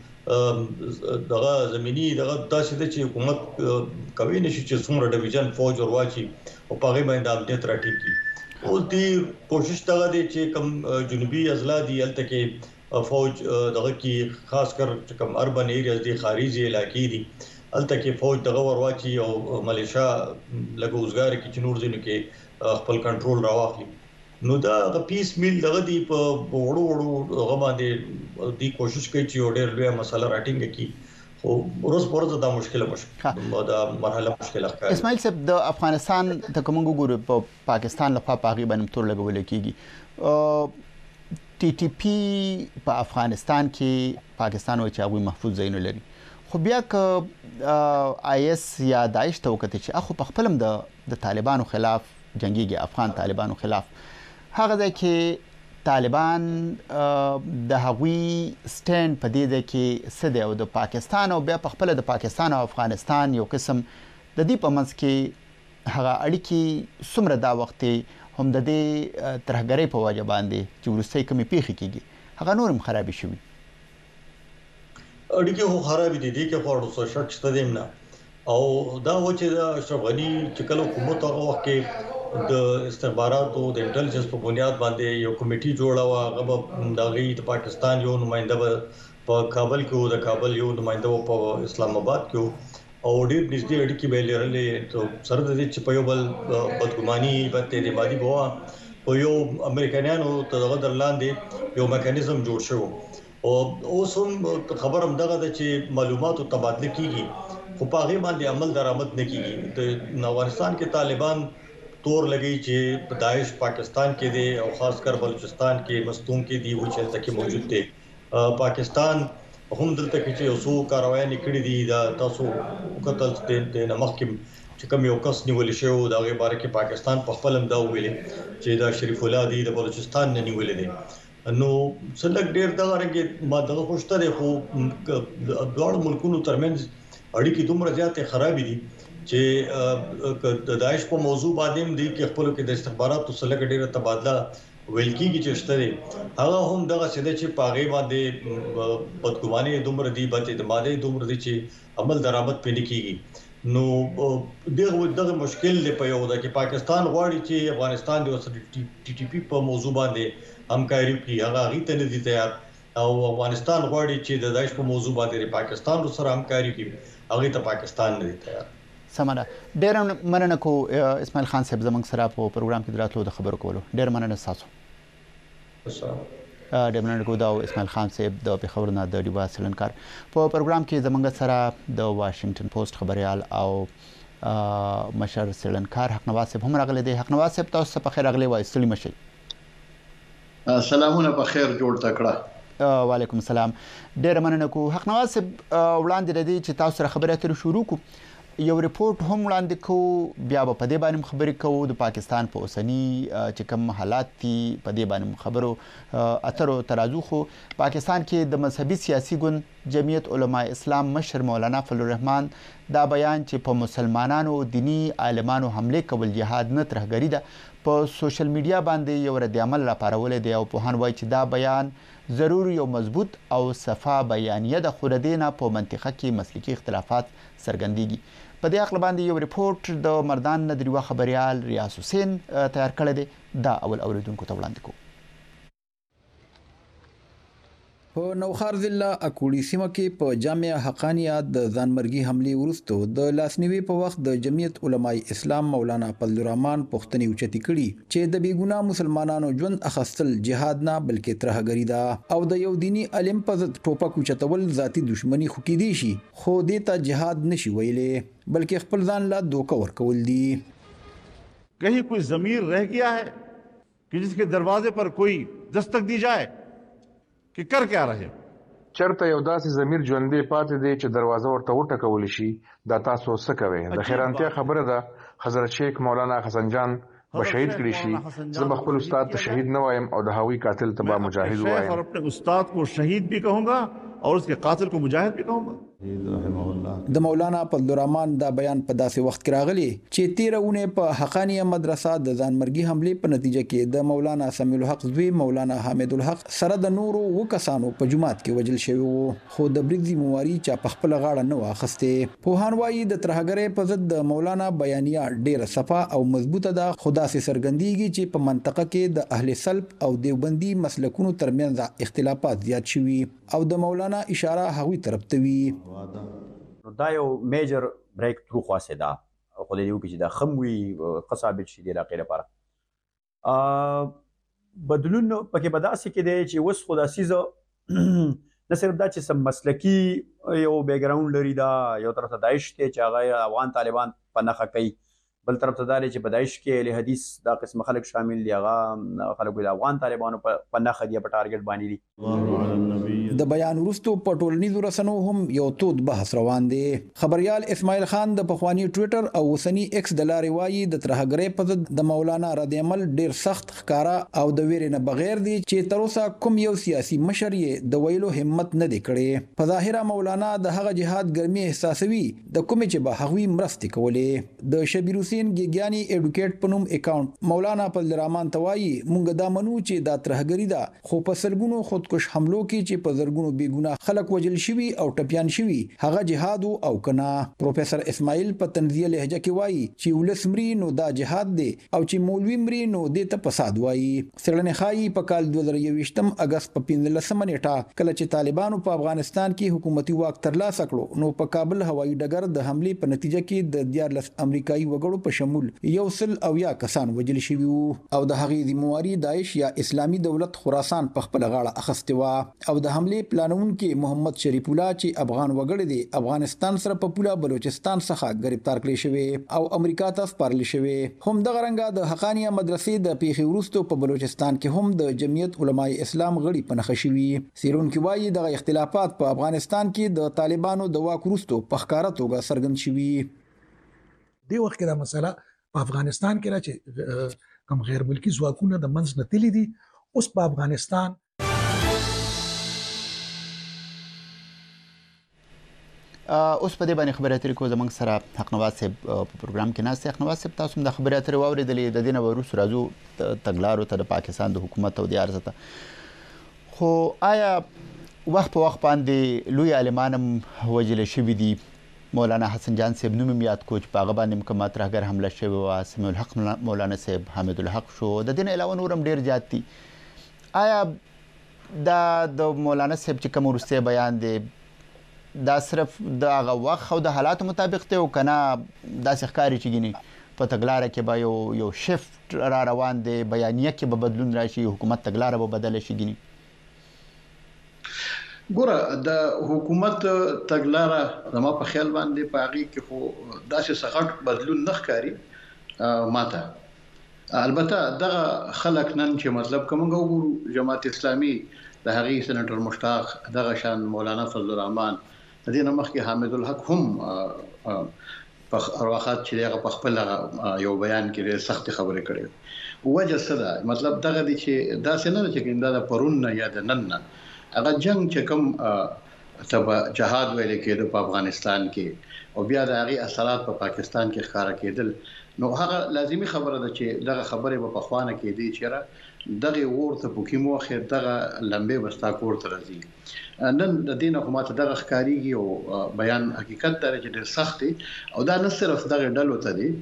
کې دغه زمینی دغه تاسو د چې حکومت کوي نشي چې څومره ډیویژن فوج ورواچی او په هغه باندې امنیت راټینګ کی او دې کوشش دغه دي چې کوم جنوبي اضلاع دي الته کې فوج دغه کې خاص کر چې کوم اربن ایریاز دي خارجي علاقې دي الته کې فوج دغه ورواچی او ملیشیا لګوزګار کې چې نور ځینو کې خپل کنټرول راوخلي نو دا د پیس میل دغه دی په وړو وړو هغه باندې دی کوشش کوي چې ډېر لوی مسله راټینګ کی او روز پرځ دا مشکله مشکله دا مرحله مشکله ښکاري اسماعیل صاحب د افغانستان د کومو ګورو په پاکستان لخوا پاغي باندې تور لګول کیږي ټي ټي پی په افغانستان کې پاکستان او چاغوي محفوظ زین لري خو بیا ک آی اس یا داعش ته وکړي چې اخو په خپلم د د طالبانو خلاف جنگيږي افغان طالبانو خلاف هغه ځکه کې طالبان د هغوی سټاند په دې ده کې سده او د پاکستان او بیا په خپل د پاکستان او افغانستان یو قسم د دې په منځ کې هغه اړیکې څومره دا وخت هم د دې ترهګرۍ په وجه باندې چې ورسته کومې پیښې کیږي هغه نورم خراب شي اړیکې خو خراب دي دي کې خو څه شک شته دیم نه او دا و چې د اشرف غنی چې کله حکومت هغه وخت کې د استخباراتو د انټيليجنس په بنیاد باندې یو کمیټي جوړه و هغه د غي د پاکستان یو نمائنده په کابل کې د کابل یو نمائنده په اسلام آباد کې او ډېر نږدې اړیکې به لرلې ته سره د دې چې په یو بل بدګماني په اعتمادي بوا او یو امریکایانو ته دغه درلاندې یو میکانیزم جوړ شو او اوس هم خبر هم دغه د چې معلوماتو تبادله کیږي خو په هغه باندې عمل درآمد نه کیږي. د افغانستان کې طالبان تور لګي چې داعش پاکستان کې دي او خاص کر بلوچستان کې مستون کې دی و چې تکي موجود دي. پاکستان هم دلته کې چې اوسو کاروایي نکړي دي دا تاسو قتل د نمخکم چې کوم یو کس نیول شو دا غي باره کې پاکستان په خپل هم دا ویلي چې دا شریف الله دی د بلوچستان نه نیول دي. نو څلګ ډیر دا رنګ ما دغه خوشته خو دوه ملکونو ترمنځ اړیکې دومره زیاتې خراب دي چې د داعش په موضوع باندې دی کې خپل کې د استخباراتو سره ډیره تبادله ویل کېږي چې شته هغه هم دغه څه چې پاغي باندې بدګماني دومره دی بچي د ماده دومره دي چې عمل درآمد پېنې کیږي. نو دغه دغه مشکل دی په یو د کې پاکستان غواړي چې افغانستان د ټي ټي پی په موضوع باندې همکاري کوي هغه غیته نه دي تیار او افغانستان غواړي چې د داعش په موضوع باندې پاکستان سره همکاري کوي هغه ته پاکستان نه دي تیار. سمانه ډیر مننه کو اسماعیل خان صاحب زمنګ سره په پروګرام کې دراتلو د خبرو کولو ډیر مننه تاسو. ډیر مننه کو دا اسماعیل خان صاحب د پیښور نه د ډیوا سلنکار په پروګرام کې زمنګ سره د واشنگټن پوسټ خبريال او مشر سلنکار حق نواز صاحب هم راغلي دي. حق نواز صاحب تاسو په خیر راغلي وای ستړي مشي. سلامونه په خیر جوړ تکړه. وعلیکم السلام. ډیر مننه کو حق نواز صاحب وړاندې ردی چې تاسو سره خبرې اترې شروع کو یو ریپورت هم وړاندې کو بیا په دې باندې خبرې کوو د پاکستان په اوسنی چې کوم حالات دي په دې باندې خبرو اترو ترازو خو پاکستان کې د مذهبي سیاسي ګوند جمعیت علماء اسلام مشر مولانا فضل الرحمن دا بیان چې په مسلمانانو دینی عالمانو حمله کول جهاد نه ترهګری ده په سوشل میډیا باندې یو رد عمل راپارول دی او په هان وای چې دا بیان ضروري او مضبوط او صفا بیانیه د خوردینه په منطقه کې مسلکی اختلافات څرګندېږي. په دې اړه باندې یو ریپورت د مردان ندریوا خبريال ریاض حسین تیار کړی دی دا اول اوریدونکو ته وړاندې کوم. په نوخار ضلع اکوړی سیمه کې په جامع حقانیه د ځانمرګي حمله ورستو د لاسنیوي په وخت د جمعیت علماء اسلام مولانا فضل الرحمن پښتني اوچتي کړي چې د بیګنا مسلمانانو ژوند اخستل جهاد نه بلکې ترهګری ده او د یو دینی علم په ضد ټوپک اوچتول ذاتی دشمنی خو کې دي شي خو دې ته جهاد نشي ویلې बल्कि خپل ځان لا دوکه ورکول دي. कहीं कोई ज़मीर रह गया है कि जिसके दरवाजे पर कोई दस्तक दी जाए कि कर क्या रहे چرته یو داسې ضمیر ژوندې پاتې دی چې دروازه ورته وټکول شي دا تاسو څه کوئ د خیرانتیا خبره ده حضرت شیخ مولانا حسن جان بشهید کړي شي زه به خپل استاد ته شهید نه وایم او د هغوی قاتل ته به مجاهد وایم اور اپنے استاد کو شهید بھی کہوں گا اور اس کے قاتل کو مجاهد بھی کہوں گا. د مولانا فضل الرحمن دا بیان په داسې وخت کې راغلی چې تیرونه په حقانیه مدرسه د ځانمرګي حمله په نتیجه کې د مولانا سمیع الحق زوی مولانا حامد الحق سره د نورو وکسانو په جماعت کې وجل شوی وو خو د بریګزي مواري چا په خپل غاړه نه واخسته. په هانوایی د ترهګرې په ضد د مولانا بیانیه ډیره صفا او مضبوطه ده خدا سي سرګندېږي چې په منطقه کې د اهل سلف او دیوبندي مسلکونو ترمنځ اختلافات زیات شوي او د مولانا اشاره هغوی طرف ته وی. دا یو میجر بریک تھرو خاصه ده خو دې یو کې چې دا خموي قصابت شي د علاقې لپاره بدلون پکې بداسي کې دی چې وس خدا سيزه نه صرف دا چې سم مسلکی یو بیک گراوند لري دا یو طرف ته داعش ته چې هغه افغان طالبان په نخښه کوي بل طرف ته دا چې په داعش کې له حدیث دا قسم خلک شامل دي هغه خلک د افغان طالبانو په نخښه دی په ټارګټ باندې دي. د بیان وروسته په ټولنیزو رسنیو هم یو تود بحث روان دی. خبريال اسماعیل خان د پخوانی ټوئیټر او وسنی ایکس د لارې وایي د ترهګرۍ په ضد د مولانا رد عمل ډیر سخت ښکارا او د ویرې نه بغیر دی چې تر اوسه کوم یو سیاسي مشر یې د ویلو همت نه دی کړی. په ظاهره مولانا د هغه جهاد ګرمي احساسوي د کومې چې به هغوی مرستې کولې. د شبیر حسین ګیګیانی اډوکیټ پنوم اکاونټ مولانا فضل الرحمن توایي مونږ دا منو چې دا ترهګری ده خو په سلګونو خودکش حملو کې چې په زرګونو بیګونه خلک وجل شوي او ټپيان شوي هغه جهاد او کنا. پروفیسور اسماعیل په طنزیه لهجه کې وایي چې ولسمري نو دا جهاد دی او چې مولوی مري نو دې ته فساد وایي. سړنه خایي په کال دوه زره یوویشتم اگست په پنځلسمه نیټه کله چې طالبانو په افغانستان کې حکومتي واک ترلاسه کړو نو په کابل هوایي ډګر د حمله په نتیجه کې د دیارلس امریکایي وګړو په شمول یو سل او یا کسان وجل شوي او د هغې ذمہواری داعش یا اسلامي دولت خراسان په خپل غاړه اخیستې وه او د حمله حمله پلانونکي محمد شریف الله چې افغان وګړي دی افغانستان سره په پوله بلوچستان څخه گرفتار کړی شوی او امریکا ته سپارل شوی. هم د غرنګا د حقانیه مدرسې د پیښې وروسته په بلوچستان کې هم د جمعیت علماء اسلام غړي پنځه شوی. سیرونکي وایي د اختلافات په افغانستان کې د طالبانو د واک وروسته په ښکارا توګه څرګند شوی. دی وخت کې دا مسله په افغانستان کې را چې کوم غیر ملکی ځواکونه د منځ نه تللي دي، اوس په افغانستان اوس په دې باندې خبرې اترې کوو. زموږ سره حق نواز صاحب په پروګرام کې ناست. حق نواز صاحب، تاسو هم د خبرې اترې واورېدلې. د دې نه وروسته راځو تګلارو ته د پاکستان د حکومت او د عرض ته. خو آیا وخت په وخت باندې لوی عالمان هم وژل شوي دي؟ مولانا حسن جان صاحب نوم یې یاد کو چې په هغه باندې کومه ترهګر حمله شوې وه. سمیع الحق مولانا صاحب، حامد الحق شو، د دې نه علاوه نور هم ډېر زیات دي. آیا دا د مولانا صاحب چې کوم وروستی بیان دی دا صرف د هغه وخت او د حالاتو مطابق دی او که نه داسې ښکاري چې ګینې په تګلاره کې به یو یو شفت را روان دی، بیانیه کې به بدلون راشي، حکومت تګلاره به بدله شي ګینې؟ ګوره، د حکومت تګلاره زما په خیال باندې په هغې کې خو داسې څه غټ بدلون نه ښکاري ماته. البته دغه خلک نن چې مطلب که موږ وګورو جماعت اسلامي د هغې سینټر مشتاق، دغه شان مولانا فضل الرحمن، د دې نه مخکې حامد الحق هم په وخت چې هغه په خپل یو بیان کې ډېرې سختې خبرې کړې. وجه څه ده؟ مطلب دغه دی چې داسې نه ده چې دا د پرون نه یا د نن نه هغه جنگ چې کوم ته جهاد ویل کېده په افغانستان کې او بیا د هغې اثرات په پاکستان کې ښکاره کېدل، نو هغه لازمي خبره ده چې دغه خبرې به پخوانه کېدې چې دغه اور ته پوکي موخه دغه لمبه بستا کور ته راځي. نن د دینه حکومت دغه ښکاریږي او بیان حقیقت ته چې ډېر سخت دی او دا نه صرف دغه ډلو ته دی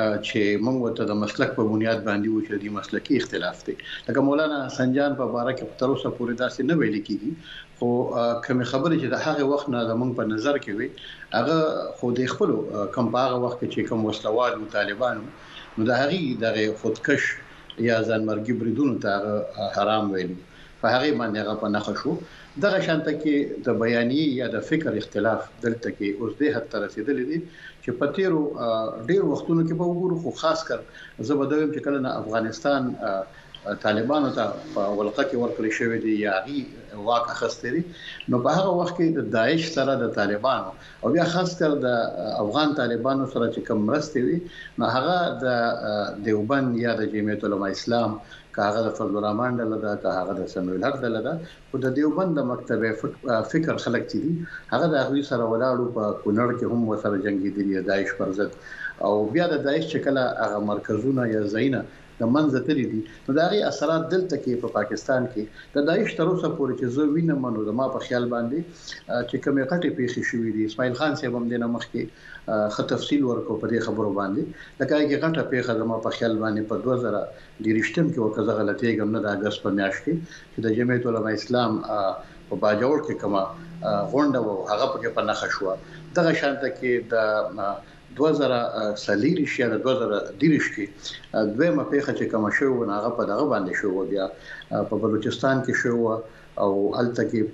چې موږ ته د مسلک په بنیاد باندې و چې د مسلکی اختلاف دی. لکه مولانا حسن جان په باره کې تر اوسه پورې داسې نه ویل کېږي، خو کوم خبرې چې د هغه وخت نه زموږ په نظر کې وي هغه خو د خپل کم په هغه وخت کې چې کوم وسلوال طالبان نو د هغې دغه خودکش یا ځانمرګي بریدونو ته حرام ویلي، په هغې باندې هغه په نښه شو. دغه شانته کې د بیانیې یا د فکر اختلاف دلته کې اوس دې حد ته رسېدلی دی چې په تېرو ډېرو وختونو کې به وګورو، خو خاص کر زه به دا وایم چې کله نه افغانستان طالبانو ته په ولقه کې ورکړل شوی دی یا هغې واک اخیستی دی، نو په هغه وخت کې د داعش سره د طالبانو او بیا خاص کر د افغان طالبانو سره چې کوم مرستې وي نو هغه د دیوبند یا د جمعیت علماء اسلام، که هغه د فضل الرحمن ډله ده، که هغه د سمیع الحق ډله ده، خو د دیوبند د مکتب فکر خلک چې دي هغه د هغوی سره ولاړو په کونړ کې هم ورسره جنګېدلي د داعش پر ضد. او بیا د داعش چې کله هغه مرکزونه یا ځایونه د منځه تللي دي نو د هغې اثرات دلته کې په پاکستان کې د داعش تر اوسه پورې چې زه وینم نو زما په خیال باندې چې کومې غټې پیښې شوي دي. اسماعیل خان صاحب هم دې نه مخکې ښه تفصیل ورکړو په دې خبرو باندې، لکه هغې غټه پیښه زما په خیال باندې په دوه زره دېرشتم کې وه، که زه غلطېږم نه، د اګست په میاشت کې چې د جمعیت علماء اسلام په باجوړ کې کومه غونډه وه هغه پکې په نښه شوه. دغه شانته کې د دوه زره څلېرویشت یا د دوه زره دېرش کې دویمه پیښه چې کومه شوې وه هغه په دغه باندې شوې وه، بیا په بلوچستان کې شوې وه او هلته کې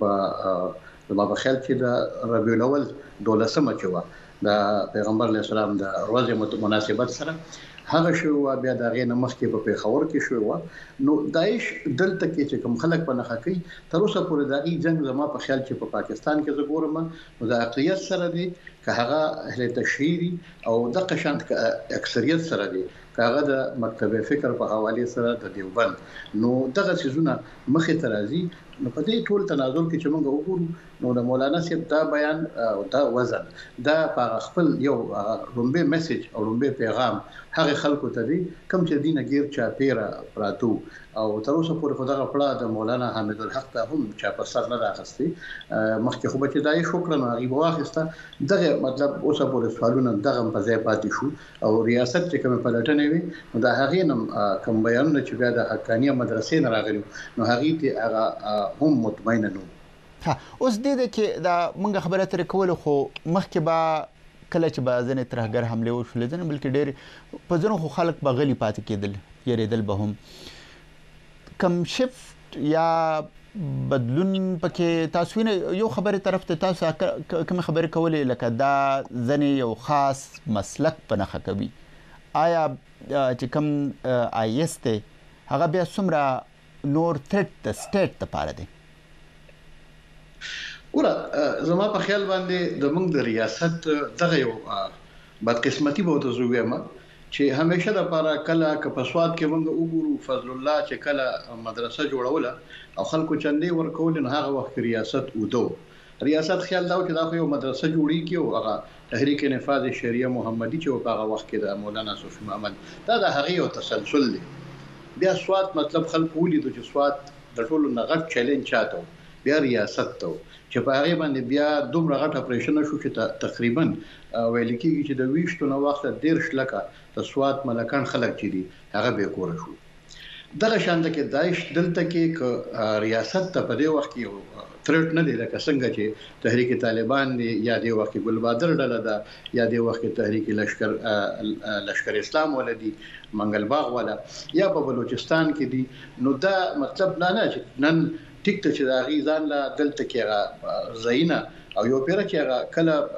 په زما په خیال چې د ربیع الاول دولسمه چې وه د پیغمبر علیه السلام د ورځې مناسبت سره هغه شوې وه، بیا د هغې نه مخکې په پېښور کې شوې وه. نو داعش دلته کې چې کوم خلک په نښه کوي تر اوسه پورې د هغې جنګ زما په خیال چې په پاکستان کې زه ګورم نو د اقلیت سره دی، که هغه اهل تشهیر او دغه شانت اکثریت سره دی، که هغه د مکتب فکر په حوالې سره د دیوبند، نو دغه څیزونه مخې ته راځي. نو په دې ټول تناظر کې چې موږ وګورو نو د مولانا صاحب دا بیان او دا وزن دا په خپل یو لومبي میسج او لومبي پیغام هغه خلکو ته دی کوم چې دینه غیر چا پیرا پراتو او تر اوسه پورې خدای غفړه د مولانا حامد الحق ته هم چا په سر نه راغستي مخکې خو به چې دای شکر نه غي واخسته دغه مطلب اوسه پورې سوالونه دغه په ځای پاتې شو او ریاست چې کوم پلټنې وي نو دا هغه نم کوم بیانونه چې بیا د حقانیه مدرسې نه راغلي نو هغه ته هغه هم مطمئن نه. ها اوس دې کې دا موږ خبره تر کول خو مخکې با کله چې با ځنې ترهګر حمله وشول ځنه بلکې ډېر په ځنو خو خلک به غلي پاتې کېدل یریدل به هم کم شفت یا بدلون پکې تاسو نه یو خبره طرف ته تاسو کوم خبره کولې لکه دا ځنې یو خاص مسلک په نخښه کوي آیا چې کوم آی ایس ته هغه بیا څومره نور تھریټ د سټیټ لپاره دی ګوره زما په خیال باندې د موږ د ریاست دغه یو بدقسمتي به ته زویم چې همیشه د لپاره کله ک په سواد کې موږ وګورو فضل الله چې کله مدرسه جوړوله او خلکو چندې ورکول نه هغه وخت ریاست ودو ریاست خیال دا چې دا خو یو مدرسه جوړی کی او هغه تحریک نفاذ شریعه محمدي چې هغه وخت کې د مولانا صوفي محمد دا د هغه یو تسلسل دی بیا سواد مطلب خلکو ولیدو چې سواد د ټولو نغټ چیلنج چاته بیا ریاست ته چې په هغه باندې بیا دومره غټ اپریشن شو چې تقریبا ویل کېږي چې د ویشتو نو وخت ډیر شلکه د سواد ملکان خلک چي دي هغه به کور شو دغه شان کې داعش دلته کې ریاست ته په دې وخت کې تھریټ نه دی لکه څنګه چې تحریک طالبان دی یا د وخت ګلبادر ډله ده یا د وخت تحریک لشکر لشکر اسلام ولدي منګل باغ ولا یا په بلوچستان کې دي نو دا مطلب نه نه چې نن ټیک ته چې دا غي ځان لا دلته کې زینا او یو پیر چې هغه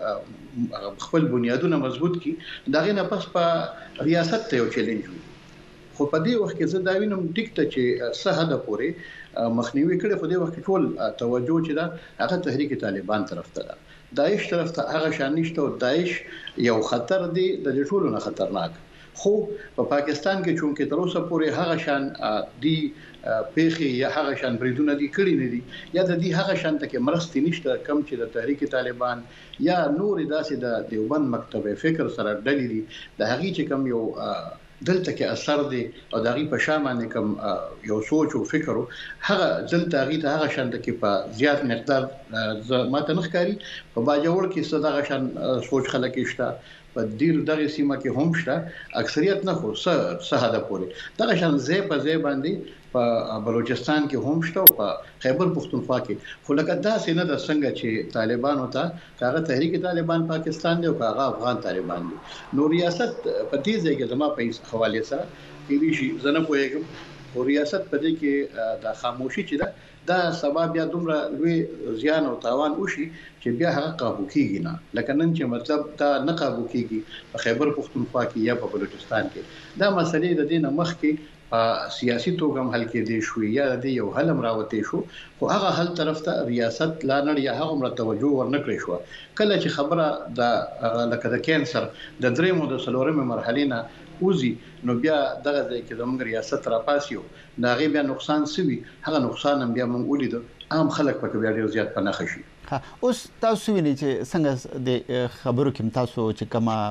کله خپل بنیادونه مضبوط کی دغه نه پس په ریاست ته یو چیلنج وي خو په دې وخت کې زه دا وینم ټیک ته چې سه د پورې مخنیوي کړي خو دې وخت ټول توجه چې دا هغه تحریک طالبان طرف ته ده داعش طرف ته هغه شان نشته او داعش یو خطر دی د ټولو نه خطرناک خو په پا پاکستان کې چونکې تر اوسه پورې هغه شان دی پیخي یا هغه شان بریدونه دي کړی نه دي یا د دې هغه شان ته کې مرستې نشته کم چې د تحریک طالبان یا نور داسې د دیوبند مکتب فکر سره ډلې دي د هغه چې کم یو دلته کې اثر دی او دغه په شامل کوم یو سوچ او فکر هغه دلته هغه ته هغه شان کې په زیات مقدار ماته نخکاری په باجوړ کې صدغه شان سوچ خلک شته په ډیر دغه سیمه کې هم شته اکثریت نه خو سه ده پورې دغه شان زی په زی باندې په بلوچستان کې هم شته او په خیبر پختونخوا کې خو لکه دا سینه د څنګه چې طالبان او ته هغه تحریک طالبان پاکستان دی او هغه افغان طالبان دي نو ریاست په دې ځای کې زما په حواله سره کې شي زنه پوهیږم خو ریاست په دې کې د خاموشي چې ده دا سبب بیا دومره لوی زیان او تاوان وشي چې بیا هغه قابو کیږي نه لکه نن چې مطلب دا نه قابو کیږي په خیبر پختونخوا کې یا په بلوچستان کې دا مسلې د دینه مخ کې سیاسي توګه هم حل کې دي شو یا د یو حل مراوته شو خو هغه حل طرف ته ریاست لا نړ یا هغه مر توجه ورنکړي شو کله چې خبره د لکه د کینسر د درېمو د سلورمه مرحله نه اوزي نو بیا دغه ځای کې د موږ ریاست را پاسیو دا غي بیا نقصان سوي هغه نقصان هم بیا موږ ولیدو عام خلک په بیا ډیر زیات پنه خشي اوس تاسو وینئ چې څنګه د خبرو کې تاسو چې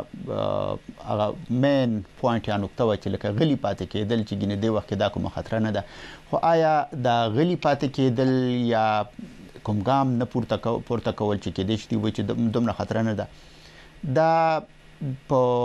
کما هغه مین پوینټ یا نقطه و چې لکه غلی پاتې کېدل چې ګینه دی وخت دا کوم خطر نه ده خو آیا دا غلی پاتې کېدل یا کوم ګام نه پورته پورته کول چې کې دې شتي و چې دومره خطر نه ده دا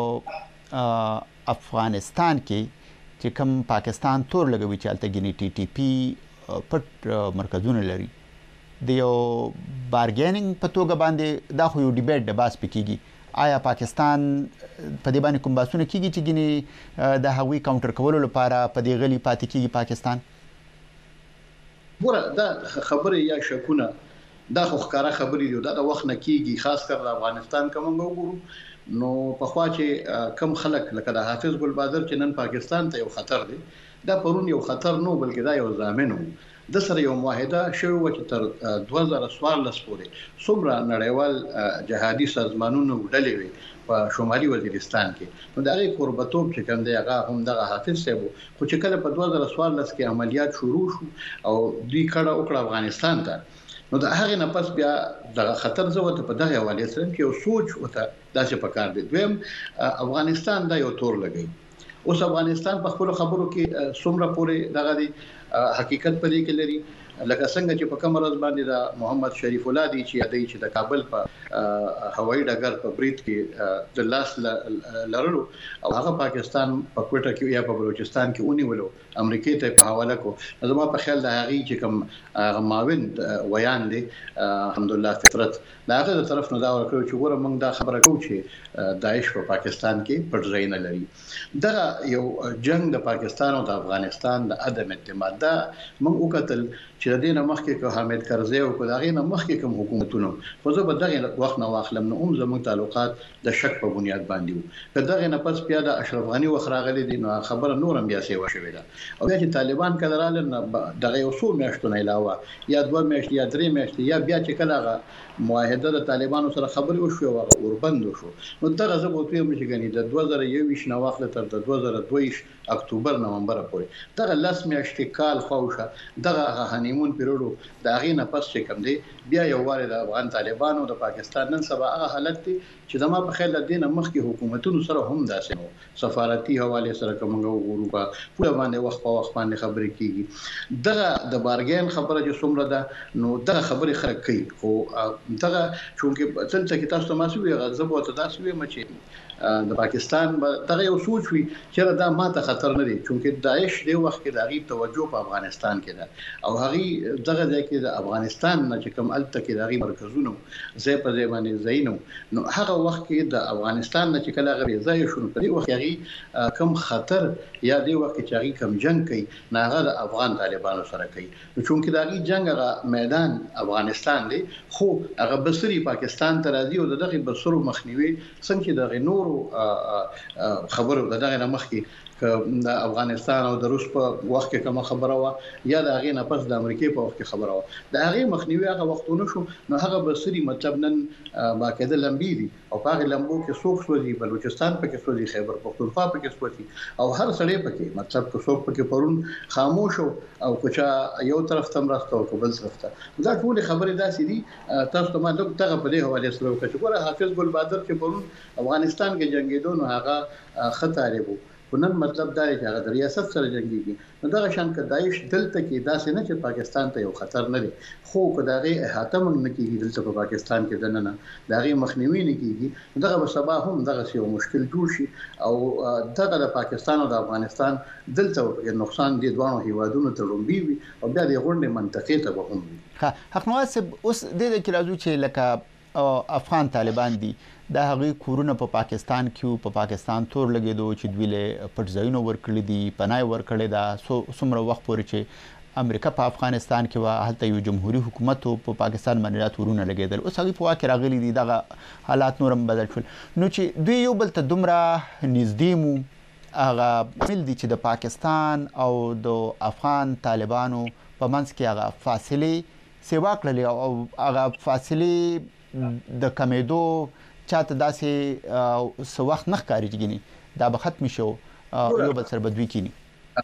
په افغانستان کې چې کوم پاکستان تور لګوي چې الته ګینه ټي ټي پی پټ مرکزونه لري د یو بارګینینګ په توګه باندې دا خو یو ډیبیټ د باس پکېږي آیا پاکستان په دې باندې کوم باسونه کیږي چې ګینه د هغوی کاونټر کولو لپاره په دې غلي پاتې کیږي پاکستان ګوره دا خبره یا شکونه دا خو ښکارا خبرې دی دا د وخت نه کیږي خاص کر د افغانستان کوم وګورو نو په خوا چې کم خلک لکه د حافظ ګلبادر چې نن پاکستان ته یو خطر دی دا پرون یو خطر نو بلکې دا یو ضامن وو د سره یو معاهده شوی و چې تر دوه زره څوارلس پورې څومره نړیوال جهادي سازمانونو ډلې وي په شمالي وزیرستان کې نو دا غي قربتوب چې کوم دی هغه هم دغه حافظ صاحب خو چې کله په دوه زره څوارلس کې عملیات شروع شو او دوی کړه وکړه افغانستان ته نو دا هغه نه پس بیا د خطر زوته په دغه حواله سره کې یو سوچ وته داسې پکار دی دویم افغانستان دا یو تور لګي اوس افغانستان په خپل خبرو کې څومره پورې دغه دی حقیقت پدې کې لري لکه څنګه چې په کوم ورځ باندې د محمد شریف الله دی چې یادې چې د کابل په هوایي ډګر په بریټ کې د لاس لرلو او هغه پاکستان په کوټه کې یا په بلوچستان کې ونیولو امریکای ته په حواله کو زما په خیال د هغه چې کوم ماوین ویان دی الحمدلله فطرت دا هغه طرف نه دا ورکړو چې ګوره موږ دا خبره کوو چې داعش په پاکستان کې پټ ځای نه لري دا یو جنگ د پاکستان او د افغانستان د عدم اعتماد دا موږ وکتل چې د دې نه مخکې که حامد کرزي او که دغه نه مخکې کوم حکومتونه خو زه به دغه وخت نه واخلم نو هم زموږ تعلقات د شک په بنیاد باندې وو که دغه نه پس بیا د اشرف غنی وخت راغلی دی نو خبره نورم بیا سیوا شوې ده او بیا چې طالبان کله دغه یو څو میاشتو نه علاوه یا دوه میاشتې یا درې میاشتې یا بیا چې کله هغه معاهده د طالبانو سره خبرې وشوه او اوربند وشو نو دغه زه به وایم چې غني د دوه زره یوویشت نه واخله تر د دوه زره دوه اکتوبر نومبر پورې دغه لس میاشتې کال خوښه دغه هانیمون پیریډ د هغې نه پس چې کوم دی بیا یو واره د افغان طالبانو د پاکستان نن سبا هغه حالت دی چې زما په خیال د دې نه مخکې حکومتونو سره هم داسې نو سفارتي حواله سره کومه وګورو په پوره باندې وخت په وخت باندې خبرې کیږي دغه د بارګین خبره چې څومره ده نو دغه خبرې خلک کوي خو دغه چونکه څنګه چې تاسو ما سوي غضب او تاسو وي مچې د پاکستان دغه یو سوچ وي چې دا ماته خطر نه دی چونکه داعش دی وخت کې د غیب توجه په افغانستان کې ده او هغه دغه ځای کې د افغانستان نه چې کوم الته کې د غیب مرکزونو زې په ځای باندې زینو نو هغه وخت کې د افغانستان نه چې کله غوي ځای شونه په دې وخت کې کم خطر یا دی وخت چې هغه کم جنگ کوي نه هغه د افغان طالبانو سره کوي نو چونکه د هغه جنگ هغه میدان افغانستان دی خو هغه بصري پاکستان ته راځي او دغه بصرو مخنیوي څنګه د نور خبرو دغه نه مخکې د افغانستان او د روس په وخت کې کوم خبره وا یا د هغه نه پس د امریکای په وخت کې خبره وا د هغه مخنیوي هغه وختونه شو نو هغه بصري مطلب نن باقاعده لمبي دي او هغه لمبو کې څوک سوځي بلوچستان پکې سوځي خیبر پختونخوا پکې سوځي او هر سړی پکې مطلب که څوک پکې پرون خاموش او کچا یو طرف تم راستو او بل طرف ته دا ټول خبرې داسې دي تاسو ته ما دغه په دې حواله سره وکړم ګوره حافظ ګل بادر چې پرون افغانستان کې جنگیدو نو هغه خطر وو ونن مطلب دا چې هغه د ریاست سره جنگيږي نو دا شان ک داعش دلته کې داسې نه چې پاکستان ته یو خطر نه دی خو کداغه احاطه موږ نه کیږي دلته په پاکستان کې دننه داغه مخنیوي نه کیږي دغه په سبا هم دغه یو مشکل جوړ شي او دغه د پاکستان او د افغانستان دلته په نقصان دي دوه هیوادونو ته لومبي وي او بیا د غونډې منطقې ته به هم وي ها حق نواسب اوس د دې کې راځو چې لکه افغان طالبان دي د هغه کورونه په پاکستان کې په پاکستان تور لګیدو چې دوی له پټځایونو ورکړي دي پناه ورکړي دا څومره وخت پورې چې امریکا په افغانستان کې وا هلته یو جمهوریت حکومت په پاکستان باندې راتورونه لګیدل اوس هغه په واقع راغلي دي دغه حالات نورم بدل شول نو چې دوی یو بل ته دومره نږدې مو هغه مل دي چې د پاکستان او د افغان طالبانو په منځ کې هغه فاصله سیوا کړل او هغه فاصله د کمیدو چاته داسې سو وخت نه ښکارېږي دا به ختم شو یو بل سره بدوي کینی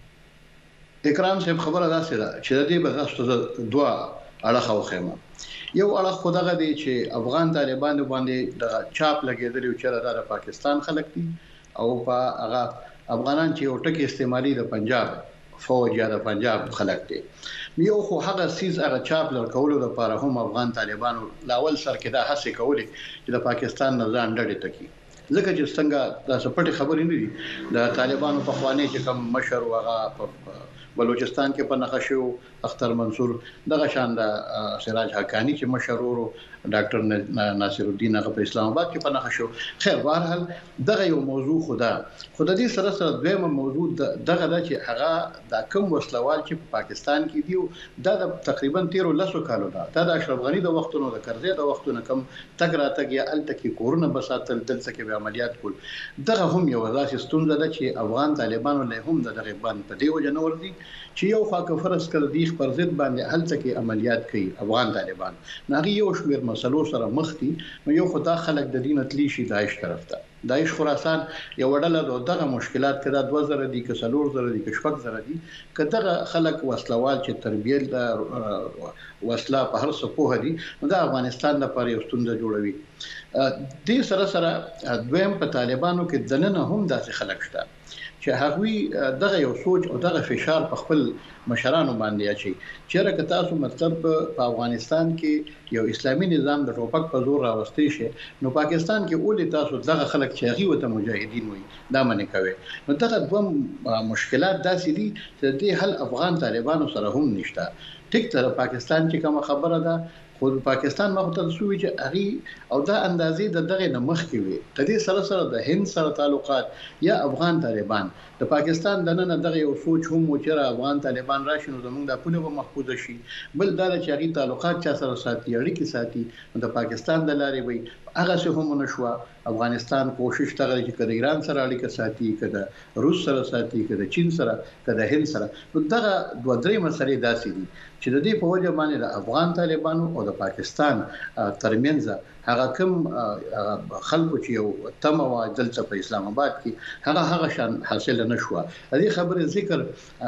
اکرام صاحب خبره داسې ده چې د دې بغاستو دوا اړه خوخمه یو اړه خدغه دی چې افغان طالبان باندې د چاپ لګیدل او چې د پاکستان خلک دي او په هغه افغانان چې یو ټکی استعمالي د پنجاب فوج یا د پنجاب خلک دي یو خو هغه سیز هغه چاپ لر کولو لپاره هم افغان طالبانو لاول سر کې دا هڅه کولې چې د پاکستان نه ځان ډډه تکي ځکه چې څنګه د سپټي خبرې نه دي د طالبانو په خوانې چې کوم مشر وغه بلوچستان کې په نقشو اختر منصور دغه شان د سراج حقانی چې مشرورو ډاکټر ناصر الدین هغه په اسلام آباد کې په نقشو خیر بهرحال دغه یو موضوع خدا خود دې سره سره دویمه موضوع دغه د چې هغه د کوم وسلوال چې په پاکستان کې دی دا د تقریبا تیرو لسو کالو دا د اشرف غنی د وختونو د کرزي د وختونو کم تګ راتګ یا الته کې کورونه بساتل دلته کې به عملیات کول دغه هم یو ځاسي ستونزه ده چې افغان طالبانو له هم دغه باندې په دی وجه نور دي چې یو خاک فرض کړ دی پر ضد باندې هلته کې عملیات کوي افغان طالبان نغي یو شمیر مسلو سره مخ دي نو یو خدای خلک د دین تلی شي داعش طرف ته داعش خراسان یو ډله دغه مشکلات کړه دوه زره دي ک سلور زره دي ک شپږ زره دي کداغه خلک وسلوال چې تربیت د وسله په هر څه په هدي نو د افغانستان لپاره یو ستونزه جوړوي د سره سره دویم په طالبانو کې دننه هم داسې خلک شته چې هغوی دغه یو سوچ او دغه فشار په خپل مشرانو باندې اچي چې راکه تاسو مطلب په افغانستان کې یو اسلامي نظام د ټوپک په زور راوستي شي نو پاکستان کې اولې تاسو دغه خلک چې هغه وته مجاهدین وي دا منې کوي نو دغه دوه مشکلات داسې دي چې د حل افغان طالبانو سره هم نشته ټیک تر پاکستان چې کوم خبره ده خو پاکستان ما ته سوي چې هغه او دا اندازې د دغه نه مخ کې وي د دې سره سره د هند سره تعلقات یا افغان طالبان د پاکستان د نن دغه یو سوچ هم و چې افغان طالبان راشي نو زموږ د پوله به محفوظ شي بل دا چې هغه تعلقات چا سره ساتي اړیکې ساتي د پاکستان د لارې وي هغه څه هم نشو افغانستان کوشش کوي چې کله ایران سره اړیکه ساتي کله روس سره ساتي کله چین سره کله هند سره نو دغه دوه درې مسلې داسې دي چې د دې په وجه باندې د افغان طالبانو او د پاکستان ترمنځ هغه کوم خلکو چې یو تمه وا دلته په اسلام آباد کې هغه هغه شان حاصل نشو د دې خبرې ذکر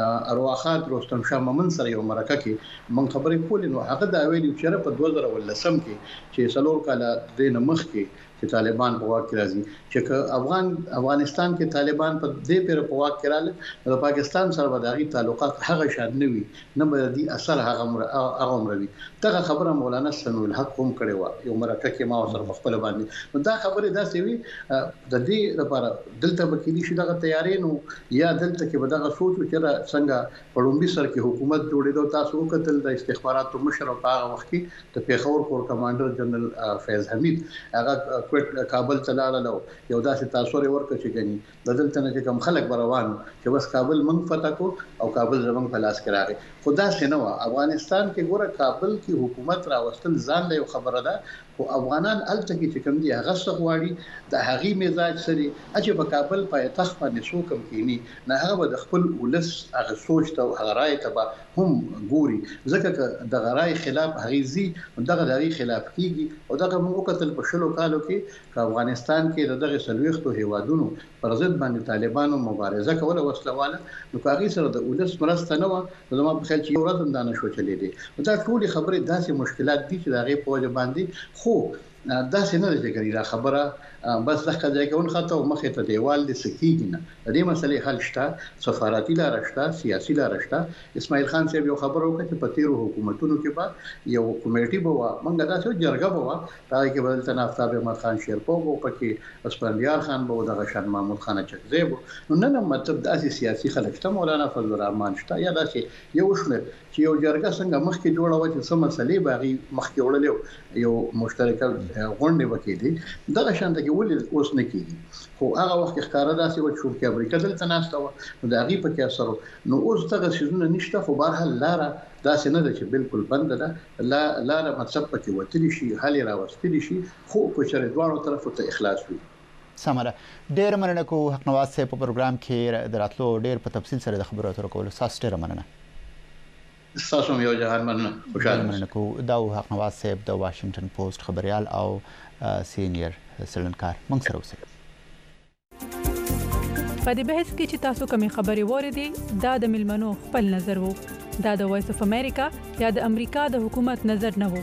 ارواخات رستم شاه مومن سره یو مرکه کې من خبرې کولې نو هغه دا ویلي چې په دوه زره ولسم کې چې څلور کاله د نمخ کې چې طالبان په واک کې راځي چې افغان افغانستان کې طالبان په دې پیر په واک کې رااله د پاکستان سره د هغه تعلقات هغه شان نه وي نه به دي اثر هغه هغه عمروي دغه خبره مولانا سنو الحق هم کړي و یو مرکه کې ما سره خپل باندې نو دا خبره داسې وي د دې لپاره دلته به کې شي دغه تیارې نو یا دلته کې به دغه سوچ چې څنګه پړومبي سر کې حکومت جوړېدو تاسو وکتل د استخباراتو مشر په هغه وخت کې د پیښور کور کمانډر جنرال فیض حمید هغه کابل ته لاړل یو داسې تاثیر ورکړ چې غني د دلته نه کوم خلک روان چې بس کابل موږ فتح کو او کابل زمونږ په لاس کې راغی خدا سينو افغانستان کې ګوره کابل کې حکومت راوستل ځان له خبره ده خو افغانان الته کې چې کوم دي هغه څغواړي د هغي مزاج سره چې په کابل په تخت باندې سو کوم کینی نه هغه د خپل ولس هغه سوچ ته هغه رائے ته هم ګوري ځکه د غرای خلاف هغه زی دغه د هغه خلاف کیږي او دغه موږ کتل په شلو کالو کې په افغانستان کې دغه سلويختو هیوادونو پر ضد باندې طالبانو مبارزه کوله وسلواله نو کاغي سره د ولس مرسته نه و زما په خیال چې یو ورځ هم دانه شو چلے دي دا ټول خبره داسې مشکلات دي چې دغه په وجه باندې خو دا څنګه د جګړې را خبره بس دغه ځای کې ون خاطر مخې ته دیوال د سکیږي نه د دې مسلې حل شته سفارتي لار شته سیاسي لار شته اسماعیل خان صاحب یو خبر وکړه چې په تیرو حکومتونو کې به یو کمیټي بوا موږ دا څه جرګه بوا دا کې بدل تن افتاب احمد خان شیرپو وو پکې اسپندیار خان بو دغه شان محمود خان چکزیب نو نه مطلب داسې سیاسي خلک ته مولانا فضل الرحمن شته یا داسې یو شمه چې یو جرګه څنګه مخکې جوړه و چې سم مسلې باغی مخکې وړلې یو مشترکه غونډه وکړي دغه شانته کې ولې اوس نه کیږي خو هغه وخت ښکارا داسې و چې په امریکا دلته ناشته و نو د هغه په کې اثر نو اوس دغه شیزونه نشته خو بهر حال لاره داسې نه ده چې بالکل بند ده لا لاره مطلب پکې وتلی شي حل راوستلی شي خو په شر دوه طرفو ته اخلاص وي سمره ډېر مننه کو حق نواز صاحب په پروګرام کې دراتلو ډېر په تفصیل سره د خبرو اترو کولو ساس ډېر مننه تاسو مې یو جهان مننه خوشاله مننه کو دا حق نواز صاحب د واشنگټن پوسټ خبريال او سینیئر سلنکار موږ سره اوسئ په دې بحث کې چې تاسو کومې خبرې وریدي دا د ملمنو خپل نظر وو دا د وایس اف امریکا یا د امریکا د حکومت نظر نه وو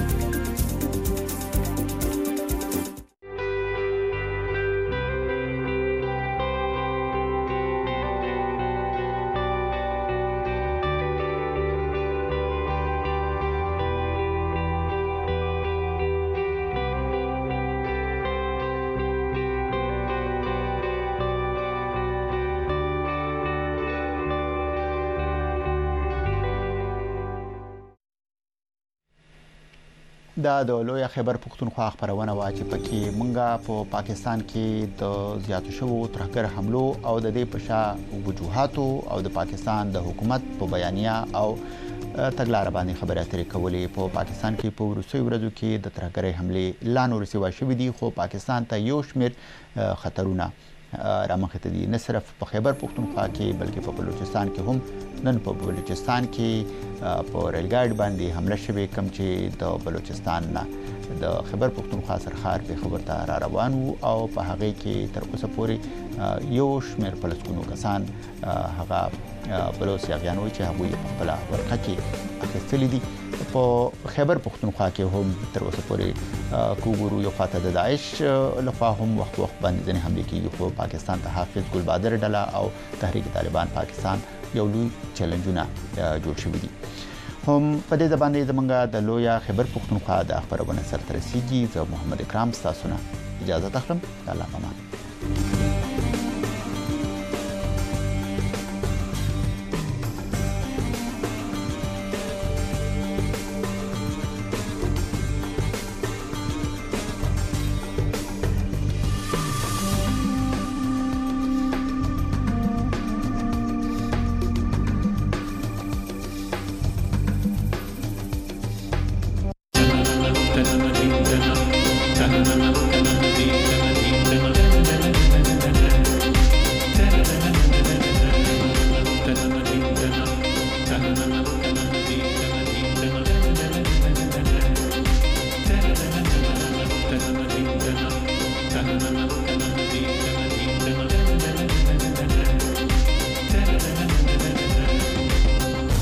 دا د لوی خیبر پختونخوا خبرونه وا چې پکې مونږه په پاکستان کې د زیاتو شوو ترهګر حملو او د دې په شا وجوهاتو او د پاکستان د حکومت په بیانیه او تګلارې باندې خبرې اترې کولې په پاکستان کې په وروستیو ورځو کې د ترهګرۍ حملې لا نور سیوا شوې دي خو پاکستان ته یو شمېر خطرونه رامخته دي نه صرف په خیبر پختونخوا کې بلکې په بلوچستان کې هم نن په بلوچستان کې په ریلګاډي باندې حمله شوې کوم چې د بلوچستان نه د خیبر پختونخوا سرخار په خبر ته را روان وو او په هغه کې تر اوسه پورې یو شمېر پلسکونو کسان هغه بلوچستانیانو چې هغه په خپل ورقه کې اخیستلي دي په خیبر پختونخوا کې هم تر اوسه پورې کوګورو یو خاطر د داعش لخوا هم وخت وخت باندې ځنې حملې کیږي خو پاکستان ته حافظ ګل بادر ډله او تحریک طالبان پاکستان یو لوی چیلنجونه جوړ شوي دي هم په دې ځبانې زمونږ د لویا خیبر پختونخوا د خبرونه سره ترسيږي زه محمد اکرام تاسو نه اجازه تخلم الله پامان